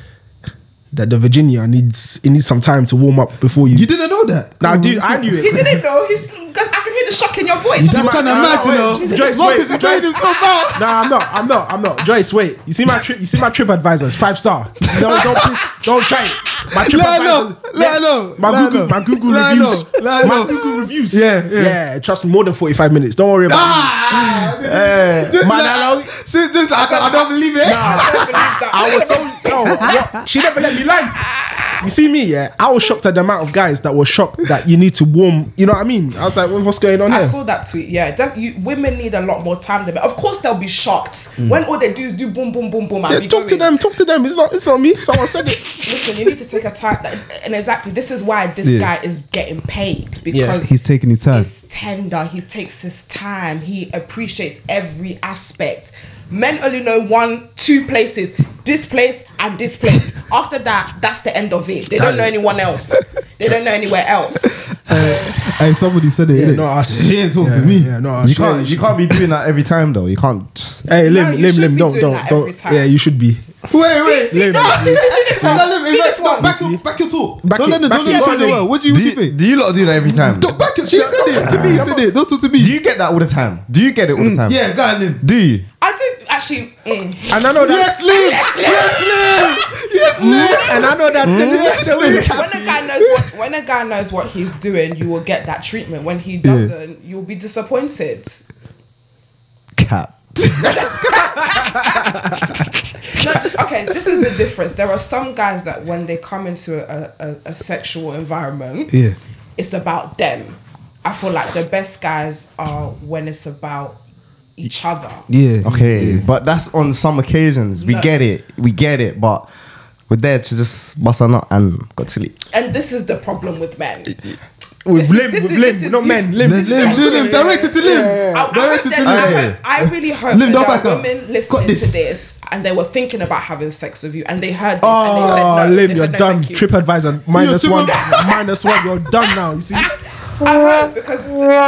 that the Virginia needs it needs some time to warm up before you. You didn't know that? Now, Come on, dude, listen. I knew He it. didn't know. He's, guys, I can hear the shock in your voice. You see That's my- kind of no, mad, you wait, know. Joyce, Marcus wait, is enjoying Joyce. himself out. Nah, I'm not. I'm not. I'm not. Joyce, wait. You see my trip. You see my trip advisors. Five star. No, don't please, don't try it. My trip Let her know, advisors. let her know, My let her Google. know. My Google Let her reviews. know, let her My know. Google reviews. Yeah, yeah. yeah. Trust me, more than forty-five minutes. Don't worry about Ah, it. just Man, like- I don't- shit, just like, I, I don't believe it. I was so no, what? She never let me land. You see me, yeah. I was shocked at the amount of guys that were shocked that you need to warm. You know what I mean? I was like, well, what's going on I here? saw that tweet. Yeah, def- you, women need a lot more time. Than men. Of course, they'll be shocked when all they do is do boom, boom, boom, boom. And Yeah, be talk to going. them. Talk to them. It's not. It's not me. Someone said it. Listen, you need to take a time. That, and exactly, this is why this Yeah. guy is getting paid because He's taking his time. he's tender. He takes his time. He appreciates every aspect. Men only know one, two places. This place and this place. After that, that's the end of it. They don't know anyone else. They don't know anywhere else. Hey, somebody said it. Yeah, innit? no, us. She ain't talk Yeah, to me. Yeah, no, us. You can't. You can't be doing that every time though. You can't. Just, Hey, No, Lim, you Lim, should Lim, be don't, doing don't, that every don't. time. Yeah, you should be. Wait, wait. See, Lim. no, see, see, see, this No, one. no, Lim, See back, this one. back, your, back your talk. Back don't it- let them, back don't it- let them back change it. the word. What do you, what do, do you you, think? do you lot do that every time? Don't back it. She said it to me. She said it. Don't talk to me. Do you get that all the time? Do you get it all the time? Yeah, go on, Lim. Do you? I do. Actually, mm. And I know that. Yes, Lim. Yes, Lim. Yes, Lim. And I know that. Mm. When a guy knows what when a guy knows what he's doing, you will get that treatment. When he doesn't, you'll be disappointed. Cap. No, okay, this is the difference. There are some guys that when they come into a, a, a sexual environment, Yeah. it's about them. I feel like the best guys are when it's about each other. Yeah. Okay, Yeah. but that's on some occasions. We No. get it. We get it. But we're there to just bust a nut and go to sleep. And this is the problem with men. With This is- Lim, this with is- Lim, this is not you. men. Lim. Lim, Lim, Lim, Lim, directed to Lim. I, I, hope Directed there's- to I, Lim. hope- I really hope Lim, that don't there back are up. women Got listening this. to this and they were thinking about having sex with you and they heard this and they said Oh, no. Lim, They you're said, no, done. thank you. TripAdvisor minus You're one. too- Minus one. You're done now. You see. I heard because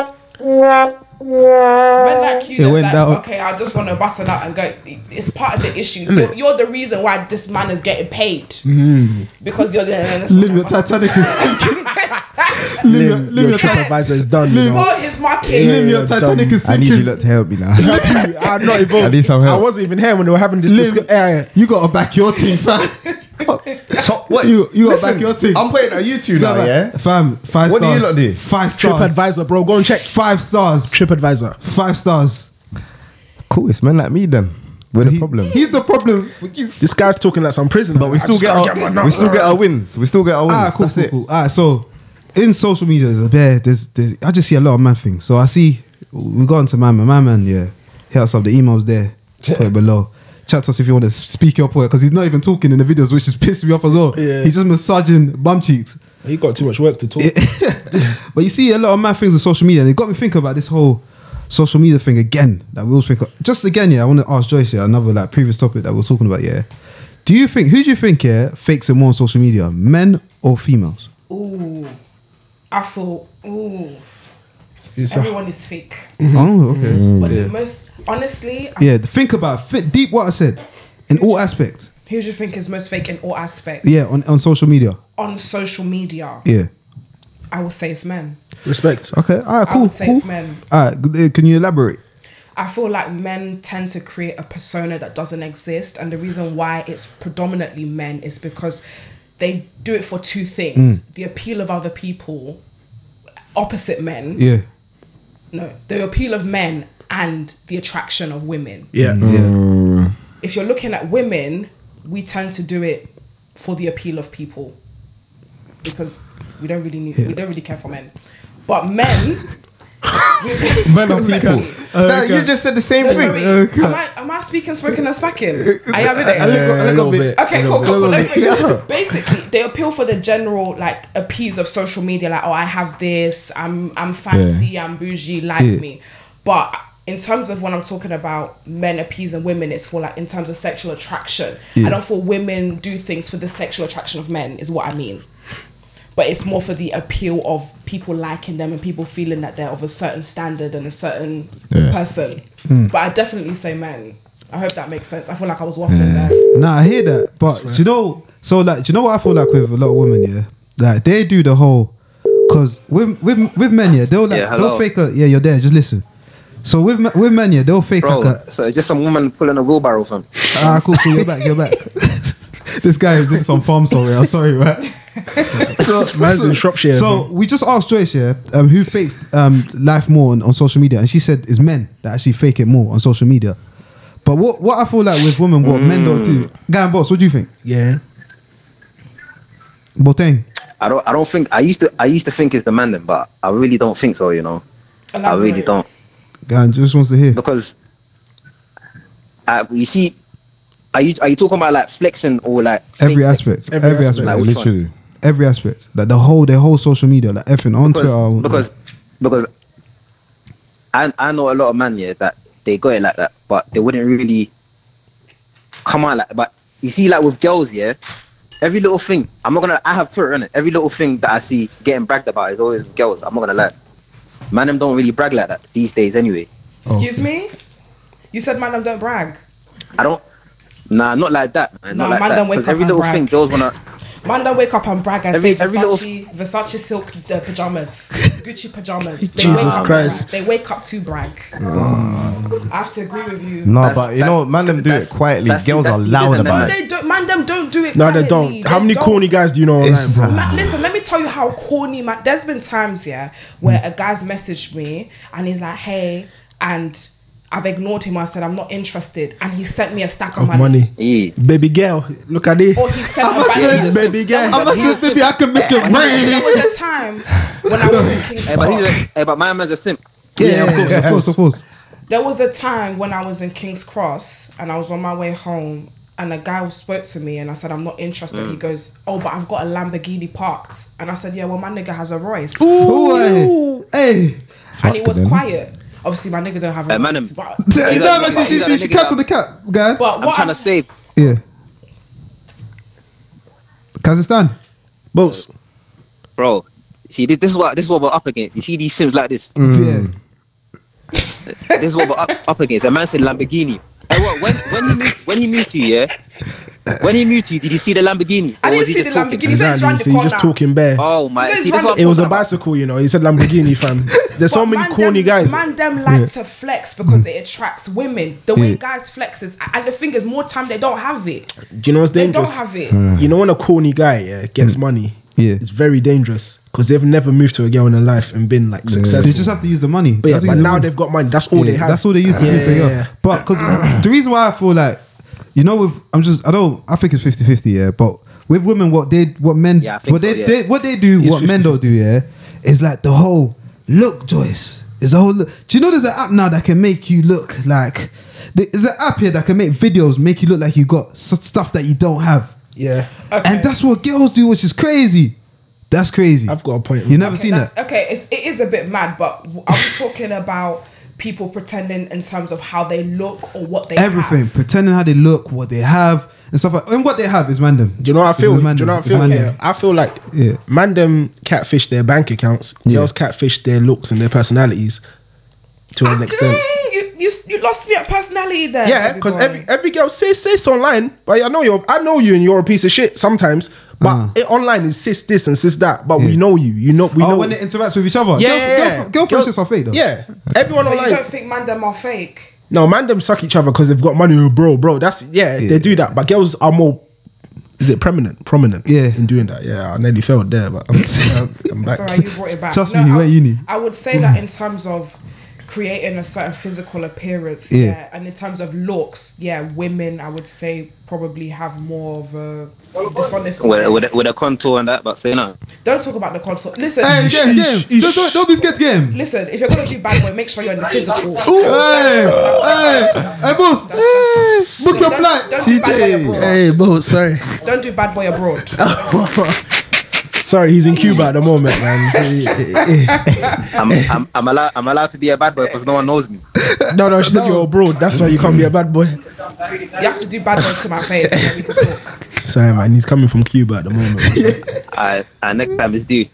men like you, It that's went like, down. okay, I just want to bust it out and go. It's part of the issue. You're, you're the reason why this man is getting paid because you're the Lim, your Titanic is sinking. Lim, your- Lim, Lim, your your Ti- TripAdvisor is done. You know. for his market. Lim, your Yeah, Titanic done. is I need you sinking. lot to help me now. I'm not involved. I need some help. I wasn't even here when they were having this Lim, discussion. Yeah, yeah. you gotta back your team, fam. So what? You- you gotta Listen, back your team. I'm playing on YouTube You now, gotta yeah. back- Fam, five What do stars. you lot do? Five stars. TripAdvisor, bro. Go and check. Five stars. TripAdvisor. Five stars. Cool, it's men like me then. We're the He- problem. He's the problem for you. This guy's talking like some prison. But we I still just get gotta our, my nut. we still get our wins. We still get our wins. Ah, cool, That's cool, it. cool. Ah, so in social media, there's a bear. There's, there's, I just see a lot of man things. So I see we got into my man, my man. Yeah, hit us up. The emails there. Put it below. Chat to us if you want to speak your point because he's not even talking in the videos, which just pissed me off as well. Yeah. He's just massaging bum cheeks. He got too much work to talk. But you see a lot of mad things on social media, and it got me thinking about this whole social media thing again. That we always think of. Just again, yeah. I want to ask Joyce, yeah, another like previous topic that we were talking about. Yeah, do you think who do you think yeah fakes it more on social media, men or females? Ooh, I feel ooh. It's a- Everyone is fake, Oh, okay. but Yeah. the most honestly, Yeah, think about fit deep what I said in all aspects. who do you think is most fake in all aspects Yeah, on, on social media. on social media? Yeah. I would say it's men. Respect. Okay. All right. I Cool. would say cool. it's men. All right. g- uh, Can you elaborate? I feel like men tend to create a persona that doesn't exist, and the reason why it's predominantly men is because they do it for two things: the appeal of other people, opposite men. Yeah. No, the appeal of men and the attraction of women. Yeah. Yeah. If you're looking at women, we tend to do it for the appeal of people because we don't really need, we don't really care for men, but men. Men are people. Nah, you just said the same No, thing. sorry. Okay. Am I am I speaking, spoken, and smacking? I am in A it. little, a little bit. Okay, A cool, little cool. bit. cool. Let's make- Basically, they appeal for the general like appease of social media, like, oh, I have this, I'm I'm fancy, I'm bougie, like Yeah. me. But in terms of when I'm talking about men appeasing women, it's for like in terms of sexual attraction. Yeah. I don't feel women do things for the sexual attraction of men, is what I mean. But it's more for the appeal of people liking them and people feeling that they're of a certain standard and a certain Yeah. person. Hmm. But I definitely say men. I hope that makes sense. I feel like I was waffling there. Nah, I hear that, but do you know? So like, do you know what I feel like with a lot of women? Yeah, like they do the whole, cause with with with men, yeah, they'll like Yeah, they'll hello. fake a yeah. You're there. Just listen. So with me- with men, yeah, they'll fake Bro, like a so just some woman pulling a wheelbarrow from. ah cool cool. You're back. You're back. This guy is in some farm somewhere. I'm sorry, right? So, Man's in Shropshire. So we just asked Joyce, yeah, um, who fakes um, life more on, on social media, and she said it's men that actually fake it more on social media. But what what I feel like with women, what men don't do. Guy and boss, what do you think? yeah. Boateng. I don't. I don't think. I used to. I used to think it's the man then, but I really don't think so. You know. I really Elaborate. don't Guy and just wants to hear. because. Uh, you see, are you are you talking about like flexing or like Every fake aspect, Every every, aspect. aspect, Like, which one? Literally. every aspect, like the whole, the whole social media, like everything on because Twitter. because because I I know a lot of men yeah that they got it like that, but they wouldn't really come out like. But you see, like with girls, yeah, every little thing. I'm not gonna. I have Twitter in it. Every little thing that I see getting bragged about is always with girls. I'm not gonna lie. Man, them don't really brag like that these days anyway. Excuse me? You said man, them don't brag. I don't. Nah, not like that. Man, Nah, not like man that. don't wake 'Cause up every and little brag. thing, girls wanna. Man, don't wake up and brag and Every- say every Versace, Versace silk uh, pajamas, Gucci pajamas. They Jesus wake up Christ. Brag. They wake up to brag. I have to agree with you. No, That's- but you know, that's- man, them do it that's- quietly. that's- Girls that's- are loud isn't about that- it. They don't, man, them don't do it. No, they quietly. don't. How They many don't. corny guys do you know online, bro? Man, listen, let me tell you how corny man. There's been times, yeah, where a guy's messaged me and he's like, "Hey," and I've ignored him. I said I'm not interested, and he sent me a stack of, Of money. Yeah. Baby girl, look at it. Or he sent me I bank- said, baby girl. I must say, baby, I can make it There rain. was a time when I was in King's Hey, but he's a, Cross. hey, but my man's a simp. Yeah, of course, of course, of course. There was a time when I was in King's Cross and I was on my way home, and a guy spoke to me and I said I'm not interested. He goes, "Oh, but I've got a Lamborghini parked," and I said, "Yeah, well, my nigga has a Royce." Ooh, hey. And it was them. quiet. Obviously, my nigga don't have a Hey, man, Royce, him- but, He's No, a- but she, he's she, a she, she nigga capped that- on the cap, guy. but I'm what trying to save. Yeah. Kazakhstan. Boats. Bro, see, this this is what this is what we're up against. You see these sims like this. Yeah. This is what we're up, up against. A man said Lamborghini. Hey, what? When when he moved, when he moved to you, yeah. When he moved to you, did you see the Lamborghini? I Or didn't was he see just the talking? Lamborghini. He said it's round Exactly. the So you're corner. just talking bare. Oh my! He said See, it's this round what the It was a corner. bicycle, you know. He said Lamborghini, fam. There's so But many man corny them, guys. Man, them like to flex because it attracts women. The way Yeah. guys flex is, and the thing is, more time they don't have it. Do you know what's They dangerous? don't have it. You know when a corny guy yeah, gets money, Yeah. it's very dangerous because they've never moved to a girl in their life and been like successful. They just have to use the money. but yeah, That's but use the now money. they've got money. That's all Yeah, they have. That's all they use to Yeah, use to yeah, go. yeah. But because the reason why I feel like, you know, with I'm just I don't I think it's fifty-fifty, yeah. But with women, what they what men Yeah, I think what so, they, yeah. they what they do, It's what men don't do, yeah, is like the whole look, Joyce. Is the whole look. Do you know there's an app now that can make you look like there's an app here that can make videos make you look like you got s- stuff that you don't have, Yeah, Okay. and that's what girls do, which is crazy. That's crazy. I've got a point. You never Okay, seen that's- that? Okay, it's, it is a bit mad, but w- are we talking about people pretending in terms of how they look or what they Everything, have? pretending how they look, what they have, and stuff like. And what they have is mandem. Do you know what I It's feel? with Do you mandem. know what I It's feel? mandem. Yeah. I feel like Yeah. man them catfish their bank accounts, Yeah. girls catfish their looks and their personalities to an extent. Okay, you, you you lost me at personality there. Yeah, baby because boy. every every girl says sis online, but I know you're I know you and you're a piece of shit sometimes. But Uh-huh. it, online is sis this and sis that. But we Yeah. know you. You know we Oh, know when they interact with each other. yeah, girl, yeah, yeah. girl, girl friendships are fake though. Yeah, everyone So you online. don't think man them are fake? No, man, them suck each other because they've got money, oh, bro, bro. That's yeah, Yeah. they do that. But girls are more. Is it prominent? Prominent. Yeah. In doing that, yeah. I nearly failed there, but I'm, I'm back. Sorry, you brought it back. Trust me, you I, went uni. I would say that in terms of creating a certain physical appearance, Yeah. yeah. and in terms of looks, yeah, women I would say probably have more of a dishonesty. With, with, a, with a contour and that, but say no. Don't talk about the contour. Listen, Hey, you get should- him, get him. Just don't, don't be scared to get him. listen. If you're gonna do bad boy, make sure you're in the physical. Hey, hey, hey, boss. That's- Book your Don't- flight. don't do bad boy abroad. Hey, bro, sorry. Don't do bad boy abroad. Sorry, he's in Cuba at the moment, man. So, eh, eh. I'm, I'm, I'm allowed I'm allowed to be a bad boy because no one knows me. No, no, she said you're abroad. That's why you can't be a bad boy. You have to do bad boy to my face. And then we can talk. Sorry, man. He's coming from Cuba at the moment. Man. I, I next time is due.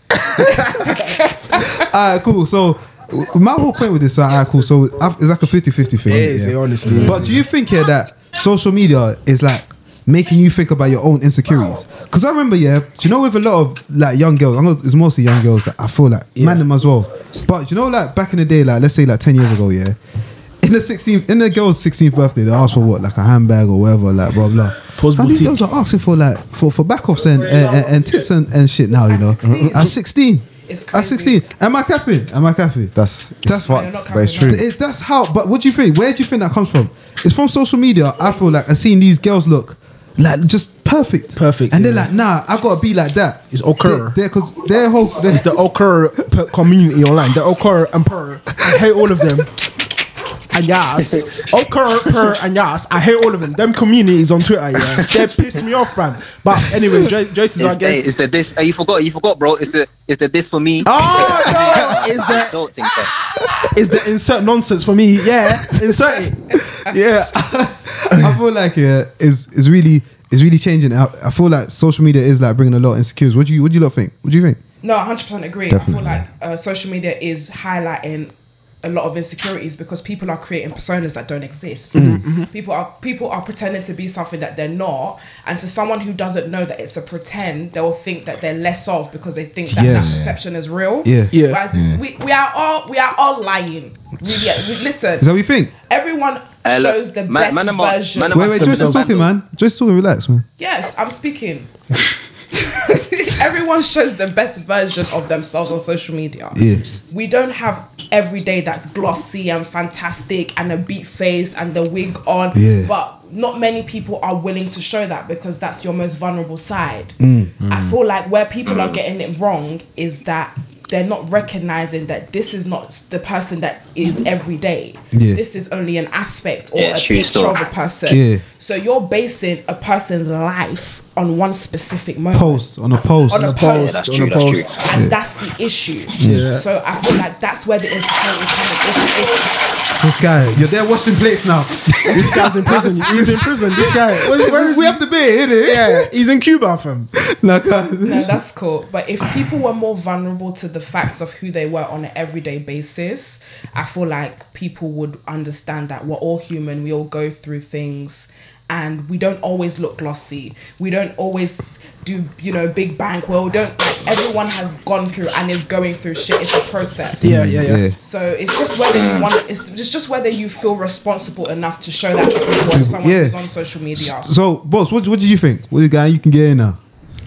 Alright, cool. So my whole point with this, alright, cool. So I've- it's like a fifty-fifty thing. It is, it honestly But is, do you think here that social media is like making you think about your own insecurities? Because I remember, yeah, do you know with a lot of like young girls, I know it's mostly young girls that I feel like man them as well. But do you know, like back in the day, like let's say like ten years ago, yeah, in the sixteenth, in the girl's sixteenth birthday, they asked for what, like a handbag or whatever, like blah blah. Pause Fam, these boutique. girls are asking for like for for back offs and and, and, and tits and, and shit now, you know. sixteen. At sixteen, It's at crazy. sixteen, am I capping? Am I capping? That's That's that's You're fucked, not but it's true. capping, It- that's how. But what do you think? Where do you think that comes from? It's from social media. I feel like and seeing these girls look like just perfect, Perfect, and they're yeah. like, nah, I gotta be like that. It's occur. They're because their whole. They're, It's the Okra p- community online. The Okra and Per. I hate all of them. And yes, Okra, Per, and yes, I hate all of them. Them communities on Twitter, yeah, they piss me off, man. But anyway, Jo- Joyce is It's, our hey, guest. it's the this. Hey, you forgot. You forgot, bro. It's the it's the this for me. Oh no, is I the don't think so. is the insert nonsense for me? Yeah, insert it. yeah, I feel like yeah, is is really is really changing. I, I feel like social media is like bringing a lot of insecurities. What do you what do you lot think? What do you think? No, one hundred percent agree. Definitely. I feel like uh, social media is highlighting a lot of insecurities because people are creating personas that don't exist. Mm-hmm. People are people are pretending to be something that they're not, and to someone who doesn't know that it's a pretend, they'll think that they're less of because they think that Yeah. that perception is real. Yeah. Yeah. Whereas it's- we, we are all we are all lying. We, yeah, we, listen, Is that what you think? everyone Uh, look, shows the man- best man am I- version. man am I Wait, wait, Master Joyce is himself. talking, man. Joyce is talking. Relax, man. Yes, I'm speaking. Everyone shows the best version of themselves on social media. Yeah. We don't have every day that's glossy and fantastic and a beat face and the wig on. Yeah. But not many people are willing to show that because that's your most vulnerable side. Mm. I feel like where people are getting it wrong is that they're not recognizing that this is not the person that is every day. Yeah. This is only an aspect or Yeah, a true picture story. of a person. Yeah. So you're basing a person's life on one specific moment. Post on a post. On a Post, that's on true, a that's post. true. And that's the issue. Yeah. So I feel like that's where the insecurity is coming. If, if, This guy, you're there washing plates now. This guy's in prison. He's in prison. This guy. Where, where is we he? have to be, innit? Yeah, he's in Cuba, fam. Like, uh, no, that's cool. But if people were more vulnerable to the facts of who they were on an everyday basis, I feel like people would understand that we're all human. We all go through things. And we don't always look glossy. We don't always do, you know, big bang. Well, we don't. Like, everyone has gone through and is going through shit. It's a process. Yeah, yeah, yeah. yeah. So it's just whether you want. It's it's just whether you feel responsible enough to show that to people or someone Yeah. who's on social media. So, boss, what what do you think? What you guy? You can get in now.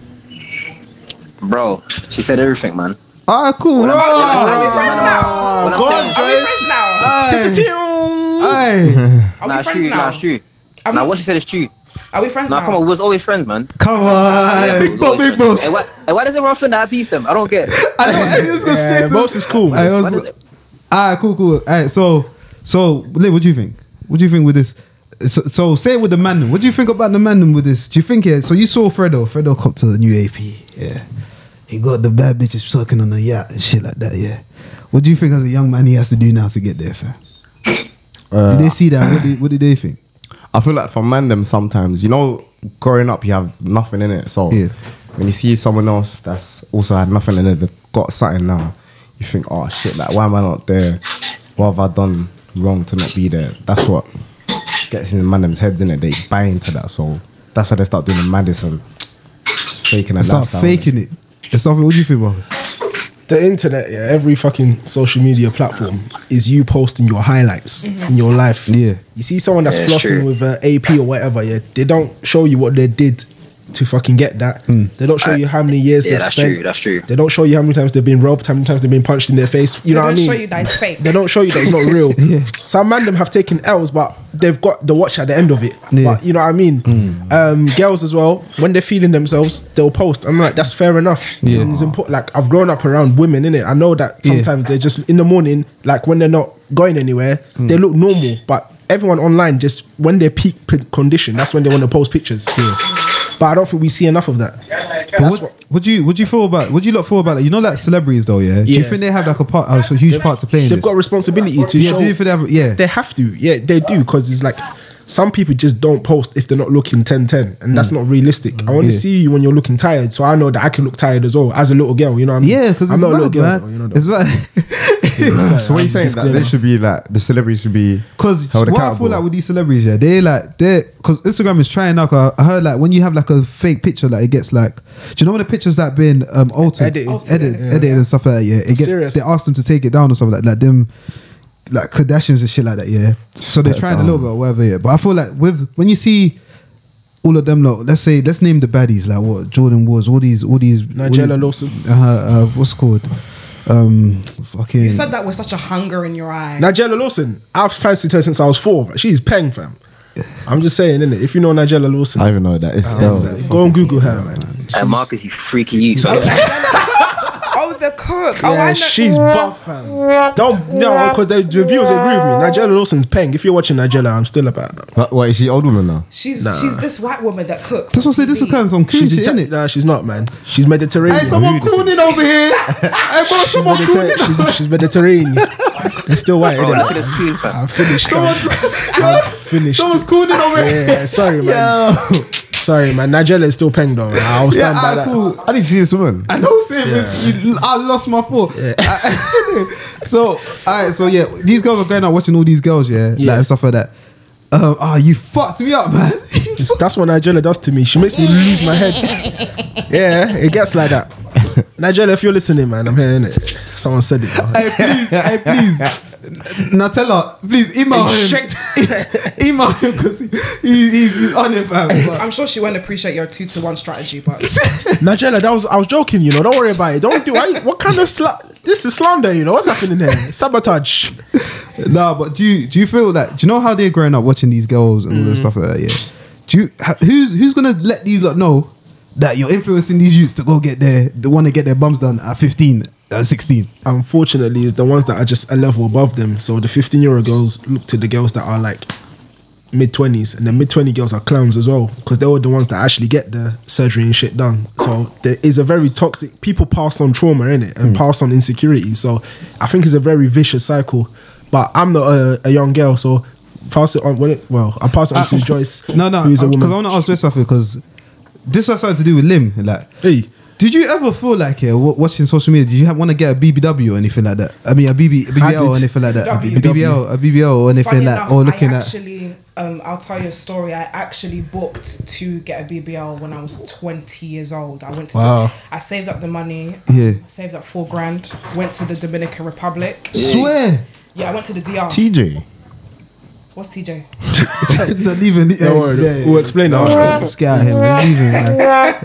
Bro, she said everything, man. Ah, cool. What I'm saying- Are we friends now? What I'm go saying- on, Are we friends now? Aye. Are Nah, we it's friends true. Nah, now? it's true. I'm Nah, not- what she said is true. Are we friends Nah, now? come on, we was always friends, man. Come on, Yeah, we big was boss, always big friends. boss. Hey, why, hey, why does everyone think that I beef them? I don't get it. I know. I just go Yeah, straight to. boss is cool, man. I Why also, does it- ah, cool, cool. Alright, so, so, Liv, what do you think? What do you think with this? So, so say it with the man. What do you think about the man with this? Do you think yeah? So you saw Fredo. Fredo copped to the new A P. Yeah, he got the bad bitches talking on the yacht and shit like that. Yeah. What do you think as a young man he has to do now to get there, fam? Uh, did they see that? What did, what did they think? I feel like for man them sometimes, you know, growing up you have nothing in it. So Yeah. when you see someone else that's also had nothing in it, they've got something now, you think, oh shit, like why am I not there? What have I done wrong to not be there? That's what gets in man them's heads in it. They buy into that. So that's how they start doing the maddest and faking and Start lifestyle. faking it. It's something. What do you think, boss? The internet, yeah, every fucking social media platform is you posting your highlights in your life. Yeah. You see someone that's Yeah, flossing true. with uh, A P or whatever, yeah, they don't show you what they did to fucking get that. They don't show you how many years Yeah, they've that's spent. true, that's true. They don't show you how many times they've been robbed, how many times they've been punched in their face. You They know what I don't mean? show you that it's fake. They don't show you that it's not real. Yeah. Some man them have taken L's, but they've got the watch at the end of it. Yeah. But you know what I mean? Um, girls as well, when they're feeling themselves, they'll post. I'm like, that's fair enough. Yeah. And it's important. Like I've grown up around women, innit? I know that Yeah. sometimes they're just in the morning, like when they're not going anywhere, they look normal. But everyone online, just when they're peak p- condition, that's when they want to post pictures. Yeah. But I don't think we see enough of that. But That's what, what- what do you what do you feel about what do you lot feel about that? You know, like celebrities though, yeah. Do you Yeah. think they have like a part, a huge part to play in They've this? got a responsibility to yeah, show. do you think they have? Yeah, They have to, yeah, they do, because it's like some people just don't post if they're not looking ten ten, and that's not realistic. I want to Yeah. see you when you're looking tired, so I know that I can look tired as well as a little girl. You know what I mean? yeah, because I'm it's not a little mad, girl. man. though, you know, It's mad. Sorry, So what are you I'm saying? That disclaimer. they should be like the celebrities should be Because held what I accountable. feel like with these celebrities, yeah, they like they because Instagram is trying out. I heard like when you have like a fake picture, like it gets like, do you know when the pictures that been um altered, Edited. edited, Yeah. edited and stuff like that? Yeah, it gets. Serious. They ask them to take it down or something like like them. Like Kardashians and shit like that, yeah. So they're Put it trying a down. little bit or whatever, yeah. But I feel like with when you see all of them, like, let's say, let's name the baddies, like what Jordan Woods, all these, all these, Nigella all Lawson. Uh, uh, what's it called? Um, fucking. You said that with such a hunger in your eye. Nigella Lawson, I've fancied her since I was four. But she's peng, fam. I'm just saying, innit? If you know Nigella Lawson, I don't even know that. It's still go and Google her, man. Hey, Marcus, you freaky you. So Oh, the cook. Oh, I Yeah, know. she's buff, fam. Don't no, because the reviews agree with me. Nigella Lawson's peng. If you're watching Nigella, I'm still about her. What, what is she old woman now? She's she's this white woman that cooks. That's what I say. This is kind of some cool She's shit, Ita- isn't it? Nah, she's not, man. She's Mediterranean. Hey, someone cooning over here. Hey, bro, She's, someone Mediter- cooning. she's, she's Mediterranean. It's still white, bro, innit? look at this queen, fam. I'm finished. Fam. I'm finished. Someone's cooning over here. Yeah, sorry, man. Sorry, man. Nigella is still peng though. I'll Yeah, stand by alright, that. cool. I need to see this woman. I know, same. You- I lost my thought. so, alright, so yeah, these girls are going out watching all these girls, yeah, Yeah. like, and stuff like that. Um, ah, you fucked me up, man. It's- That's what Nigella does to me. She makes me lose my head. Yeah, it gets like that. Nigella, if you're listening, man, I'm hearing it. Someone said it. Though. Hey, please, hey, please. Nutella, please email him. email him because he, he, he's, he's on it, fam. But- I'm sure she won't appreciate your two to one strategy, but Nigella, that was I was joking. You know, don't worry about it. Don't do. I, what kind of sla- This is slander. You know what's happening here? Sabotage. No, but do you do you feel that? Do you know how they're growing up watching these girls and all Mm. that stuff like that? Yeah. Do you ha- who's who's gonna let these lot know that you're influencing these youths to go get their they want to get their bums done at fifteen, uh, sixteen? Unfortunately, it's the ones that are just a level above them. So the fifteen year old girls look to the girls that are like mid twenties, and the mid twenty girls are clowns as well because they're all the ones that actually get the surgery and shit done. So there is a very toxic. People pass on trauma in it and pass on insecurity. So I think it's a very vicious cycle. But I'm not a, a young girl, so pass it on. When it, well, I'll pass it on to Joyce. No, no, who's a because I woman. want to ask Joyce something because this has something to do with Lim. Like, Hey. did you ever feel like yeah, wa- watching social media? Did you have, want to get a B B W or anything like that? I mean, a B B, a B B L or did. anything like that? A B B B L, a B B L or anything funny like, enough, or looking I at. actually, um, I'll tell you a story. I actually booked to get a B B L when I was twenty years old. I went to, Wow. the, I saved up the money. Yeah. Saved up four grand. Went to the Dominican Republic. Swear. Yeah, I went to the D R. T J. What's T J? Not even. Yeah, Don't worry, yeah, yeah. we'll explain that. after. Just get out of here, man. Leave him, man.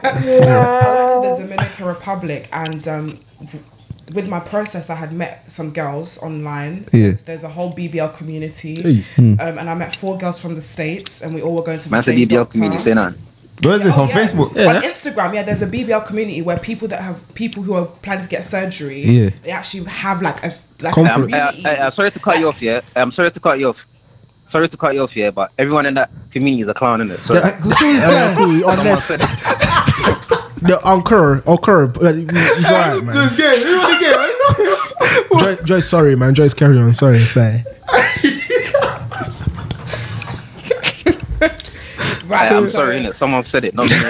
I went to the Dominican Republic and um, w- with my process, I had met some girls online. Yeah. There's, there's a whole B B L community. Hey. Hmm. Um, and I met four girls from the States and we all were going to the Man said same B B L doctor. community, say nothing. Where is this Oh, on yeah. Facebook? On Instagram, yeah, there's a B B L community where people that have people who are planning to get surgery, Yeah. they actually have like a like Um, a uh, community. uh, I'm sorry to cut you off, yeah. I'm sorry to cut you off. Sorry to cut you off, yeah, but everyone in that community is a clown, innit? So Yeah, who's this guy? Cool, someone honest. said it. The occur, occur. but He's alright, man. Just get it. Who wanna get it? Joyce, Joyce, sorry, man. Joyce, carry on. Sorry, say. Right, I'm so- sorry, innit? Someone said it, not me.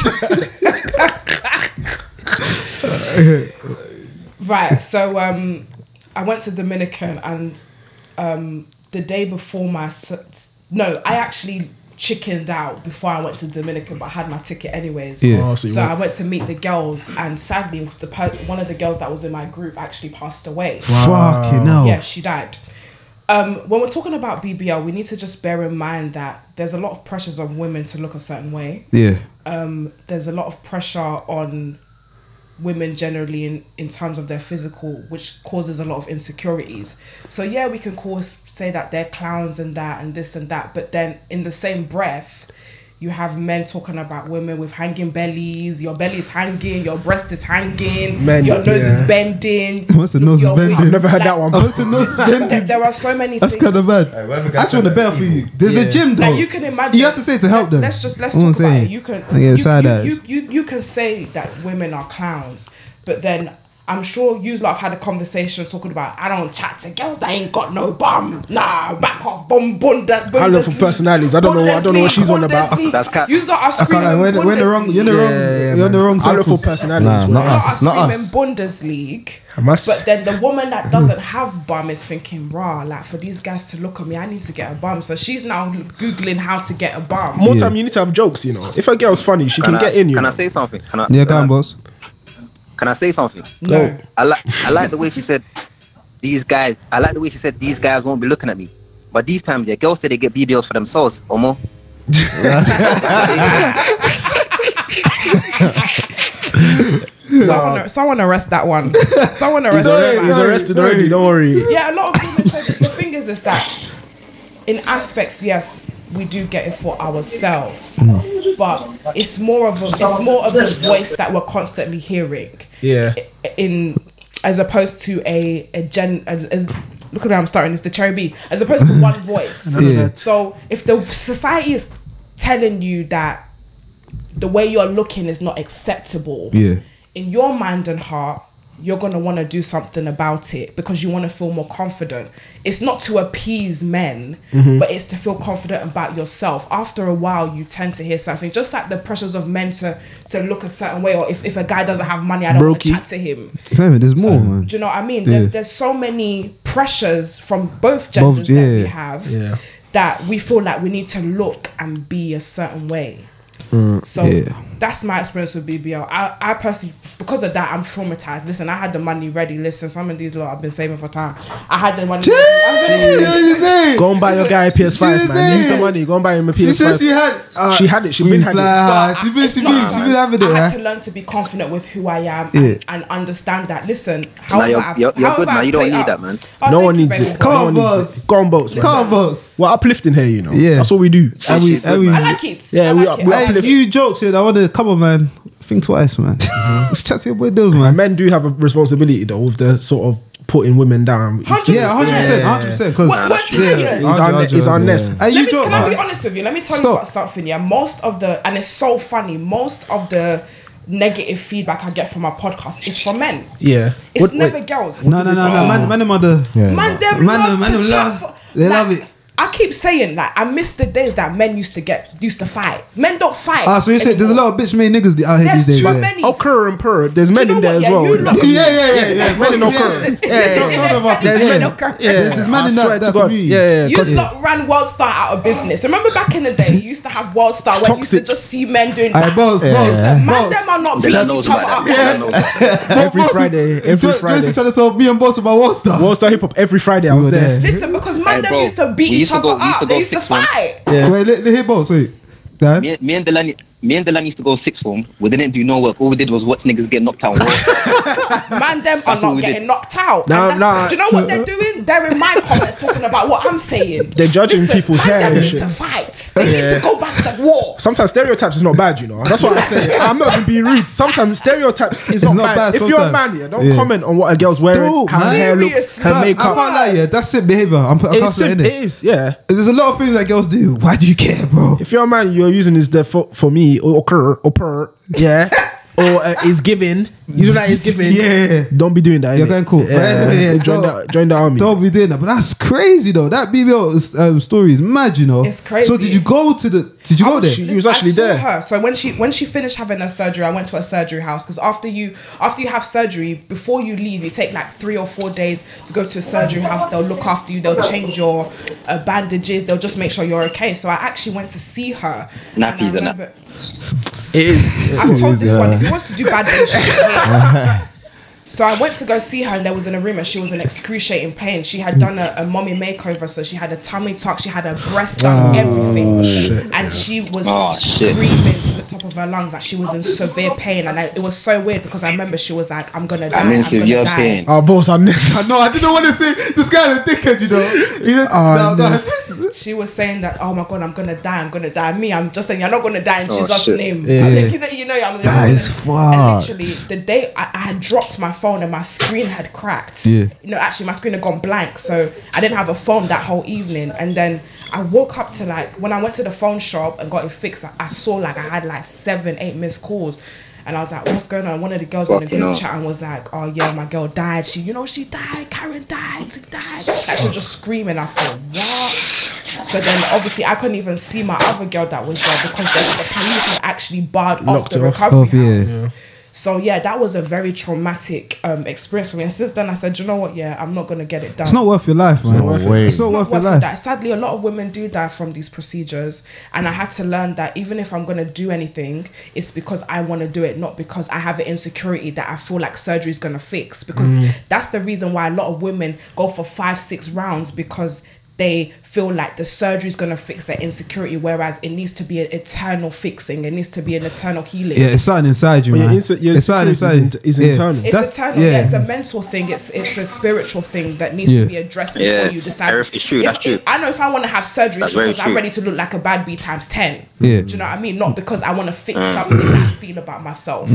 Right, so um, I went to Dominican and um, the day before my s- no, I actually chickened out before I went to Dominican, but I had my ticket anyways. Yeah. Oh, so so you I went- went to meet the girls, and sadly, the per- one of the girls that was in my group actually passed away. Fucking hell. Yeah, she died. Um, when we're talking about B B L, we need to just bear in mind that there's a lot of pressures on women to look a certain way. Yeah. Um, there's a lot of pressure on women generally in, in terms of their physical, which causes a lot of insecurities. So yeah, we can cause say that they're clowns and that and this and that, but then in the same breath, you have men talking about women with hanging bellies. Your belly is hanging, your breast is hanging, Men, your nose is yeah. bending. What's the look, nose is your bending? waist- I've never heard that one I was in no there, spending. there are so many That's things. kind of bad. Hey, whoever I gets just want to that better for you. There's Yeah. a gym though. Now you can imagine. You have to say it to help them. Let's just let's All I'm talk about saying. it. You can I get you, side you, eyes. you, you, you can say that women are clowns, but then I'm sure you lot have had a conversation talking about I don't chat to girls that ain't got no bum. Nah, back off, bum bunda. I love for personalities. I don't know. I don't know what she's on about. That's cat. You lot are I can't screaming lie. We're, we're in the wrong. You're in the Yeah, wrong. yeah, you're in the man. wrong I look for circles. personalities. Nah, bro. not You lot us. are Not screaming us. Bundesliga. Hamas. But then the woman that doesn't have bum is thinking, rah, like for these guys to look at me, I need to get a bum. So she's now Googling how to get a bum. More Yeah. time, you need to have jokes. You know, if a girl's funny, she can, Can, I, get in. You can know? I say something? Can I, Yeah, can go I- on, boss. Can I say something? No. I like I like the way she said these guys. I like the way she said these guys won't be looking at me. But these times, yeah, girls say they get B B Ls for themselves or more. Someone, someone arrest that one. Someone arrest He's, that arrested, man. he's arrested already. Don't worry. Yeah, a lot of women say that. The thing is, is that in aspects, yes, we do get it for ourselves, but it's more of a, it's more of the voice that we're constantly hearing. Yeah. In as opposed to a a gen. As, as, look at how I'm starting. It's the cherry B. As opposed to one voice. Yeah. So if the society is telling you that the way you're looking is not acceptable, Yeah. in your mind and heart, you're going to want to do something about it because you want to feel more confident. It's not to appease men, Mm-hmm. but it's to feel confident about yourself. After a while, you tend to hear something, just like the pressures of men to, to look a certain way, or if, if a guy doesn't have money, I don't want to Brokey. chat to him. Exactly, there's more, man. Do you know what I mean? There's Yeah. there's so many pressures from both genders Both, that we yeah. have Yeah. that we feel like we need to look and be a certain way. So yeah. that's my experience with B B L. I, I personally, because of that, I'm traumatized. Listen, I had the money ready. Listen, some of these lot I've been saving for time. I had the money Jeez, ready. what you say? Go and buy your guy a P S five, She man. said- Use the money. Go and buy him a She P S said five. she had. Uh, She had it. She been had it. fly high. She been, It's she not been, she fun. been having it. I had huh? to learn to be confident with who I am Yeah. and, and understand that. Listen, however you're- I, you're- you're however good, man. I You don't play need up- that, man. Oh, No thank one you, needs baby it. boy. No Come one on, needs boss. it. Go on, boats, man. Come on, boss. We're uplifting here, you know. Yeah. That's what we do. And we, and we, I like it. Yeah, I we like are- it. we I are like Hey, it. you jokes, shit. I want to come on, man. Think twice, man. Let's chat to your boy Dills, man. Men do have a responsibility though with the sort of putting women down. It's- Hundred Yeah, hundred percent, hundred percent. Because What- what yeah, tired? It's hundred, our, hundred, it's our hundred, nest. yeah. Hey, you Let me, jokes, can I be man. honest with you? Let me tell Stop. you about something. Yeah, most of the, and it's so funny. Most of the negative feedback I get from my podcast is from men. Yeah. It's What- never wait. girls. No, no, no, no. Man, man, them are the. Yeah. Man, them Man, love them- man, to them chat love- for- they love like, it. I keep saying that I miss the days that men used to get used to fight. Men don't fight. Ah, so you said there's a anymore. lot of bitch made niggas out here There's these days. too Yeah. many. Occur and purr. There's men you in know there what? as Yeah, well. you lot- Yeah, yeah, yeah, yeah. There's men in Yeah, Occur. yeah, Yeah, yeah. Talk- talk about There's this, men yeah. occur. Yeah, There's man I in that- swear that to God. community. Yeah, yeah. You 'cause- lot ran Worldstar out of business. Remember back in the day, you used to have Worldstar where you used to Toxic. just see men doing Hey, that. boss, Yeah. boss, Man, boss. them are not Dylan beating knows each other about up. that. Dylan knows that. Every Boss- Friday, every Joyce- Joyce Friday. trying to tell me and boss about World Star. World Star Hip Hop every Friday. I We was were there. there. Listen, because man, Hey, them bro, used to beat we each used to other go- we used up. to They go used to six one. fight. Yeah. Wait, let, let hear boss. Wait, Dan. Me, me and Dylan, me and Dylan used to go sixth form. We didn't do no work. All we did was watch niggas get knocked out. Man, them are That's what not we getting did. knocked out. Nah, And that's- nah. Do you know what they're doing? They're in my comments talking about what I'm saying. They're judging people's man, hair them and need shit. to fight. They need Yeah. to go back to war. Sometimes stereotypes is not bad, you know. That's what I say. I'm not even being rude. Sometimes stereotypes is It's not, not bad. bad If you're a sometimes. man, yeah, don't Yeah. comment on what a girl's wearing, Dope, how her man. hair looks, Seriously. her Fam, I makeup. can't lie, yeah. That's it behavior. I'm, I can't It's say it, it. it is, yeah. There's a lot of things that girls do. Why do you care, bro? If you're a man, you're using is there for, for me or occur or per, yeah, or uh, is given. You know that is given. Yeah. Don't be doing that. You're innit? going cool. Yeah, Yeah, yeah, join don't- the join the army. Don't be doing that. But that's crazy though. That B B L um, story is mad, you know. It's crazy. So did you go to the? Did you I go there? she- was actually I saw there. her. So when she when she finished having her surgery, I went to a surgery house because after you after you have surgery, before you leave, you take like three or four days to go to a surgery house. They'll look after you. They'll change your uh, bandages. They'll just make sure you're okay. So I actually went to see her. Nappies and I and that. remember- It is. I've told this one. If he wants to do bad things, she can hear. So I went to go see her, and there was in a room, and she was in excruciating pain. She had done a, a mommy makeover, so she had a tummy tuck, she had her breast done, everything, and she was Oh, shit. screaming to the top of her lungs that she was in severe pain. And I, it was so weird because I remember she was like, "I'm gonna die, I'm in I'm severe gonna die." pain. Our boss, I never. I know. I didn't want to say this guy's a dickhead, you know. He just, Oh, no, no. She was saying that, "Oh my god, I'm gonna die, I'm gonna die." Me, I'm just saying, you're not gonna die in Oh, Jesus' shit. name. Yeah. I'm like, you know, you know, I'm. That is And fucked. literally, the day I, I had dropped my phone and my screen had cracked. Yeah. You know, actually, my screen had gone blank, so I didn't have a phone that whole evening. And then I woke up to like when I went to the phone shop and got it fixed. I, I saw like I had like seven, eight missed calls. And I was like, what's going on? One of the girls in the Fucking group hell. chat and was like, oh yeah, my girl died. She, you know, she died. Karen died. She died. Like, she was just screaming. I thought, what? So then obviously I couldn't even see my other girl that was there because the, the police had actually barred off Locked the her off. recovery Off, yeah. house. So yeah, that was a very traumatic um, experience for me. And since then I said, you know what? Yeah, I'm not going to get it done. It's not worth your life, man. not worth it. It's not worth your worth life. that. Sadly, a lot of women do die from these procedures, and I had to learn that even if I'm gonna do anything, it's because I want to do it, not because I have an insecurity that I feel like surgery is gonna fix. Because that's the reason why a lot of women go for five, six rounds because they feel like the surgery is gonna fix their insecurity, whereas it needs to be an eternal fixing. It needs to be an eternal healing. Yeah, it's something inside you, But your man. inse- your it's something insecurities inside. is you. in- is internal. It's That's- eternal. Yeah. it's a mental thing. It's it's a spiritual thing that needs Yeah. to be addressed before Yeah, you decide. Arif, it's true, If- that's true. if- I know if I want to have surgery, That's it's very because I'm true. ready to look like a bad B times ten. Yeah. Do you know what I mean? Not because I want to fix Mm. something that I feel about myself.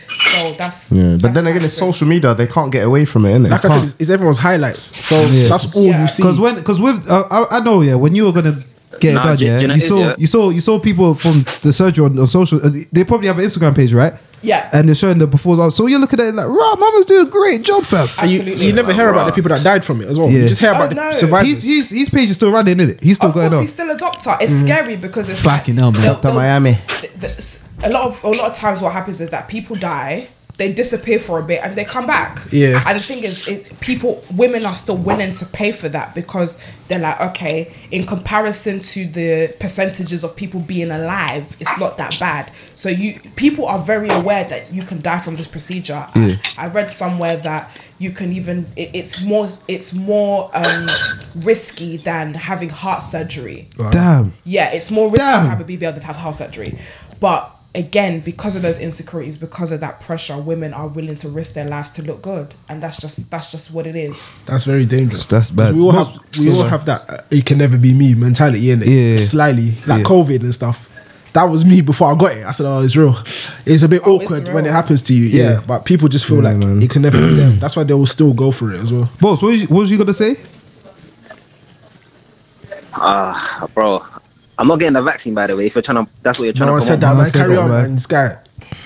So that's Yeah, but that's then my again, it's experience. social media. They can't get away from it, innit? Like I said, it's, it's everyone's highlights. So Yeah. that's all Yeah. you see. Because when, because with, uh, I, I know, yeah, when you were gonna get Nah, it done, J- yeah, Jenna you is, saw, yeah. you saw, you saw people from the surgery on, on social. Uh, they probably have an Instagram page, right? Yeah. And they're showing the before. So you're looking at it like, right, mama's doing a great job, fam. And you, Absolutely. you never hear about the people that died from it as well. Yeah. You just hear Oh, about the no. survivors. He's, he's, his page is still running, isn't it? He's still Of going course, on. he's still a doctor. It's scary because it's Fucking hell, man. they'll- Doctor they'll- Miami. th- th- a lot of a lot of times, what happens is that people die, they disappear for a bit, and they come back. Yeah. And the thing is, it, people, women are still willing to pay for that because they're like, okay, in comparison to the percentages of people being alive, it's not that bad. So you, people are very aware that you can die from this procedure. Yeah. I, I read somewhere that you can even, it, it's more, it's more um, risky than having heart surgery. Damn. Yeah, it's more risky Damn. to have a B B L than to have heart surgery. But again, because of those insecurities, because of that pressure, women are willing to risk their lives to look good, and that's just that's just what it is. That's very dangerous. That's bad. We all Most- have we all have that uh, it can never be me mentality in it. Yeah. Slightly like Yeah. COVID and stuff. That was me before I got it. I said, "Oh, it's real." It's a bit Oh, it's awkward real. when it happens to you. Yeah, Yeah. but people just feel Yeah, like man. it can never be them. That's why they will still go for it as well. Boss, what was you, what was you gonna say? Ah, bro. I'm not getting the vaccine, by the way. If you're trying to, that's what you're trying No one to said promote. that, No man. one said Carry that, on, man. man. Sky.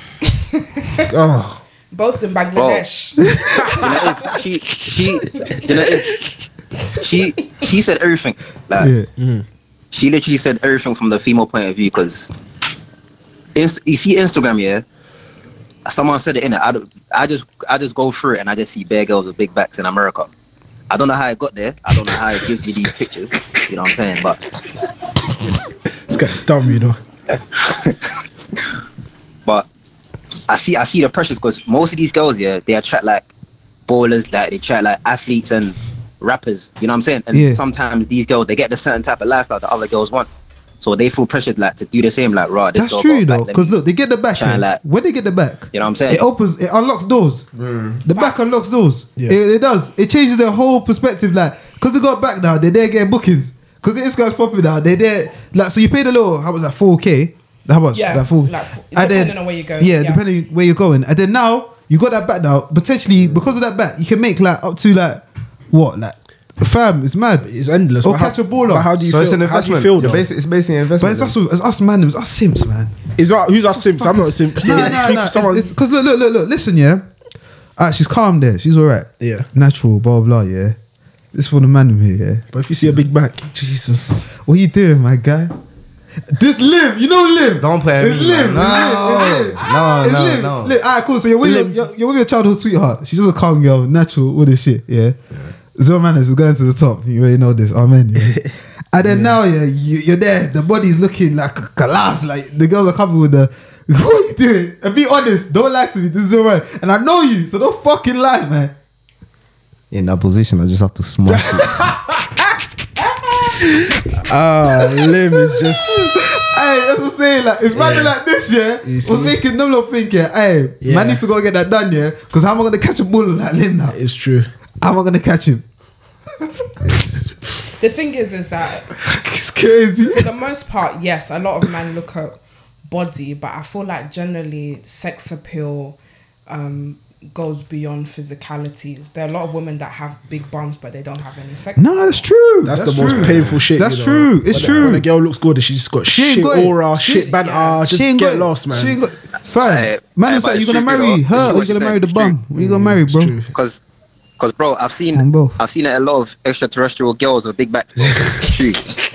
Oh, Both in Bangladesh. You know, it's- she, she, you know, it's- she, she said everything. Like, Yeah. she literally said everything from the female point of view. Because, you see Instagram, yeah. Someone said it in it. I, don't- I just, I just go through it and I just see bare girls with big backs in America. I don't know how it got there. I don't know how it gives me these pictures. You know what I'm saying? But it's kind of dumb, you know. But I see, I see the pressures because most of these girls, yeah, they attract like ballers, like they attract like athletes and rappers. You know what I'm saying? And Yeah. sometimes these girls, they get the certain type of lifestyle that other girls want, so they feel pressured like to do the same. Like, raw, this That's girl true got though, back, let because me- look, they get the back. try and yeah. like- When they get the back, You know what I'm saying? it opens, it unlocks doors. The back Facts. unlocks doors. Yeah. It, it does. It changes their whole perspective. Like, because they got back now, they're there getting bookings. Because this guy's popping now, they're there. Like, so you paid a little. How was that? four K. How much? Yeah, That four. like, f- depending on where you go. Yeah, Yeah. depending where you're going. And then now you got that back now. Potentially because of that back, you can make like up to like what like. Fam, it's mad. It's endless. Or But how- catch a baller. But how do you So feel? it's an How do you investment. feel You're though? basi- it's basically an But investment. it's us, it's us man, it's us simps, man. Is that who's our simps? I'm not a simp. So Nah, nah, speak nah. for someone. Because look, look, look, look. Listen, yeah. Ah, she's calm there. She's all right. Yeah. Natural, blah blah. Yeah. This is for the man in here. Yeah. But if you see a big back, Jesus. What you doing, my guy? This Lim, you know Lim. Don't play It's me, Lim. man. It's Lim. No, It's no, Lim. no. Lim. Alright, cool. So you're with, your, Lim. you're, you're with your childhood sweetheart. She's just a calm girl, natural, all this shit. Yeah. Zero manners is going to the top. You already know this. Amen. Yeah. And then now, yeah, you, you're there. The body's looking like a collapse. Like the girls are coming with the. What are you doing? And be honest. Don't lie to me. This is all right. And I know you, so don't fucking lie, man. In that position, I just have to smash it. Ah, Lim is just. Hey, that's what I'm saying. Like, it's rather like this, yeah. You Was see? making them lot think, yeah. Hey, Yeah. man needs to go get that done, yeah. Because how am I gonna catch a bull like Lim now? It's true. How am I gonna catch him? The thing is, is that It's crazy. for the most part, yes, a lot of men look at body, but I feel like generally sex appeal um, goes beyond physicalities. There are a lot of women that have big bums, but they don't have any sex. No, that's true. That's, the most true. painful shit. That's you know? true. It's When a- true. When a girl looks good, and she just got She ain't shit got it. aura, She- shit banter. yeah. Just She ain't get got- lost, man. She ain't got, fam, Hey, man hey, was but like, you it's gonna true, marry though. her or It's you gonna true. marry the It's bum? What you gonna marry, It's bro? true. Because, because, bro, I've On seen, both. I've seen a lot of extraterrestrial girls with big backs. Bro. True.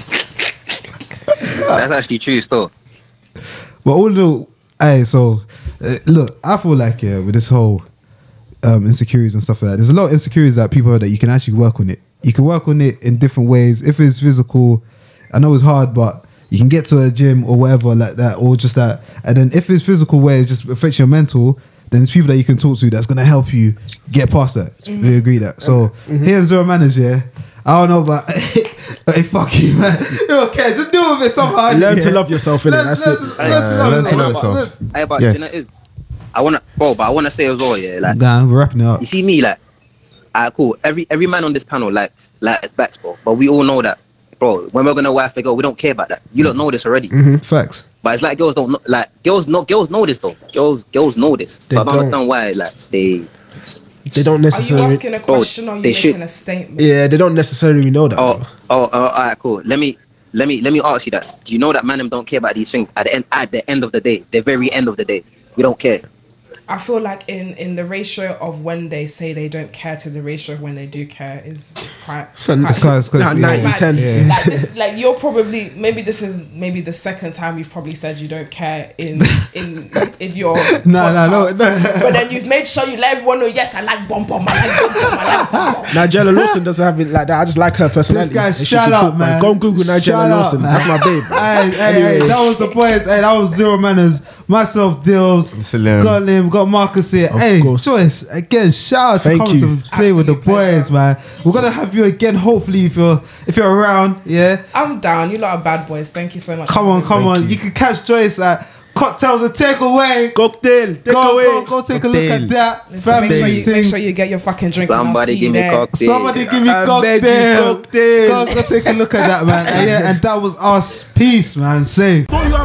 That's actually true, still. But all the, hey, so uh, look, I feel like yeah, with this whole um, insecurities and stuff like that, there's a lot of insecurities that people have that you can actually work on it. You can work on it in different ways. If it's physical, I know it's hard, but you can get to a gym or whatever like that, or just that. And then if it's physical, where it just affects your mental, then there's people that you can talk to that's gonna help you get past that. Mm-hmm. We agree that. So here in Zero Manners, yeah. I don't know, but hey, fuck you, man. You don't care. Just deal with it somehow. Learn yeah. to love yourself, innit? Learn- That's learn it. to- Hey, learn to uh, love learn to yourself. love yourself. Hey, but Yes. you know, it is, I wanna, bro, but I wanna say as well, yeah, like, Damn, we're wrapping it up. you see me, like, alright, cool. Every every man on this panel likes likes backs, bro. But we all know that, bro. When we're gonna wife a girl, we don't care about that. You don't know this already. Facts. But it's like girls don't know, like girls know girls know this though. Girls girls know this. They So I don't, don't. understand why like they. They don't Are you necessarily. asking a question or are you they making should- a statement? Yeah, they don't necessarily know that. Oh though. oh oh. Alright, cool. Let me let me let me ask you that. Do you know that man them don't care about these things at the end at the end of the day, the very end of the day, we don't care. I feel like in, in the ratio of when they say they don't care to the ratio of when they do care is, is quite. So it's It's quite, it's quite, Nah, yeah. ninety ten. Yeah. Like this, like you're probably maybe this is maybe the second time you've probably said you don't care in in in your No, no, no, podcast. no. But then you've made sure you let everyone know. Yes, I like bum bum. I like bum bum. I like bum bum. Nigella Lawson doesn't have it like that. I just like her personality. This guy, And she shut can up, cook, man. Go and Google Nigella Shut up, Lawson. man. That's my babe. Hey, hey, hey, Anyways. that was the boys. Hey, that was Zero Manners. Myself, Dills. Salim. Got Lim, got Marcus here. Of hey, course. Joyce, again, shout out to Thank coming you. to play with the Absolute boys, pleasure. man. We're gonna have you again, hopefully, if you're if you're around. Yeah, I'm down. You lot are bad boys. Thank you so much. come on, come on. You. you. can catch Joyce at Cocktails and Takeaway. Cocktail. Take Go, away. go, go, take a look Cocktail. at that. Listen, make sure you Family make thing. sure you get your fucking drink. and I'll Somebody see give you me there. cocktail. Somebody give me I beg you, cocktail. cocktail. Go, go take a look at that, man. And yeah, and that was us. Peace, man. Safe. Boy, you are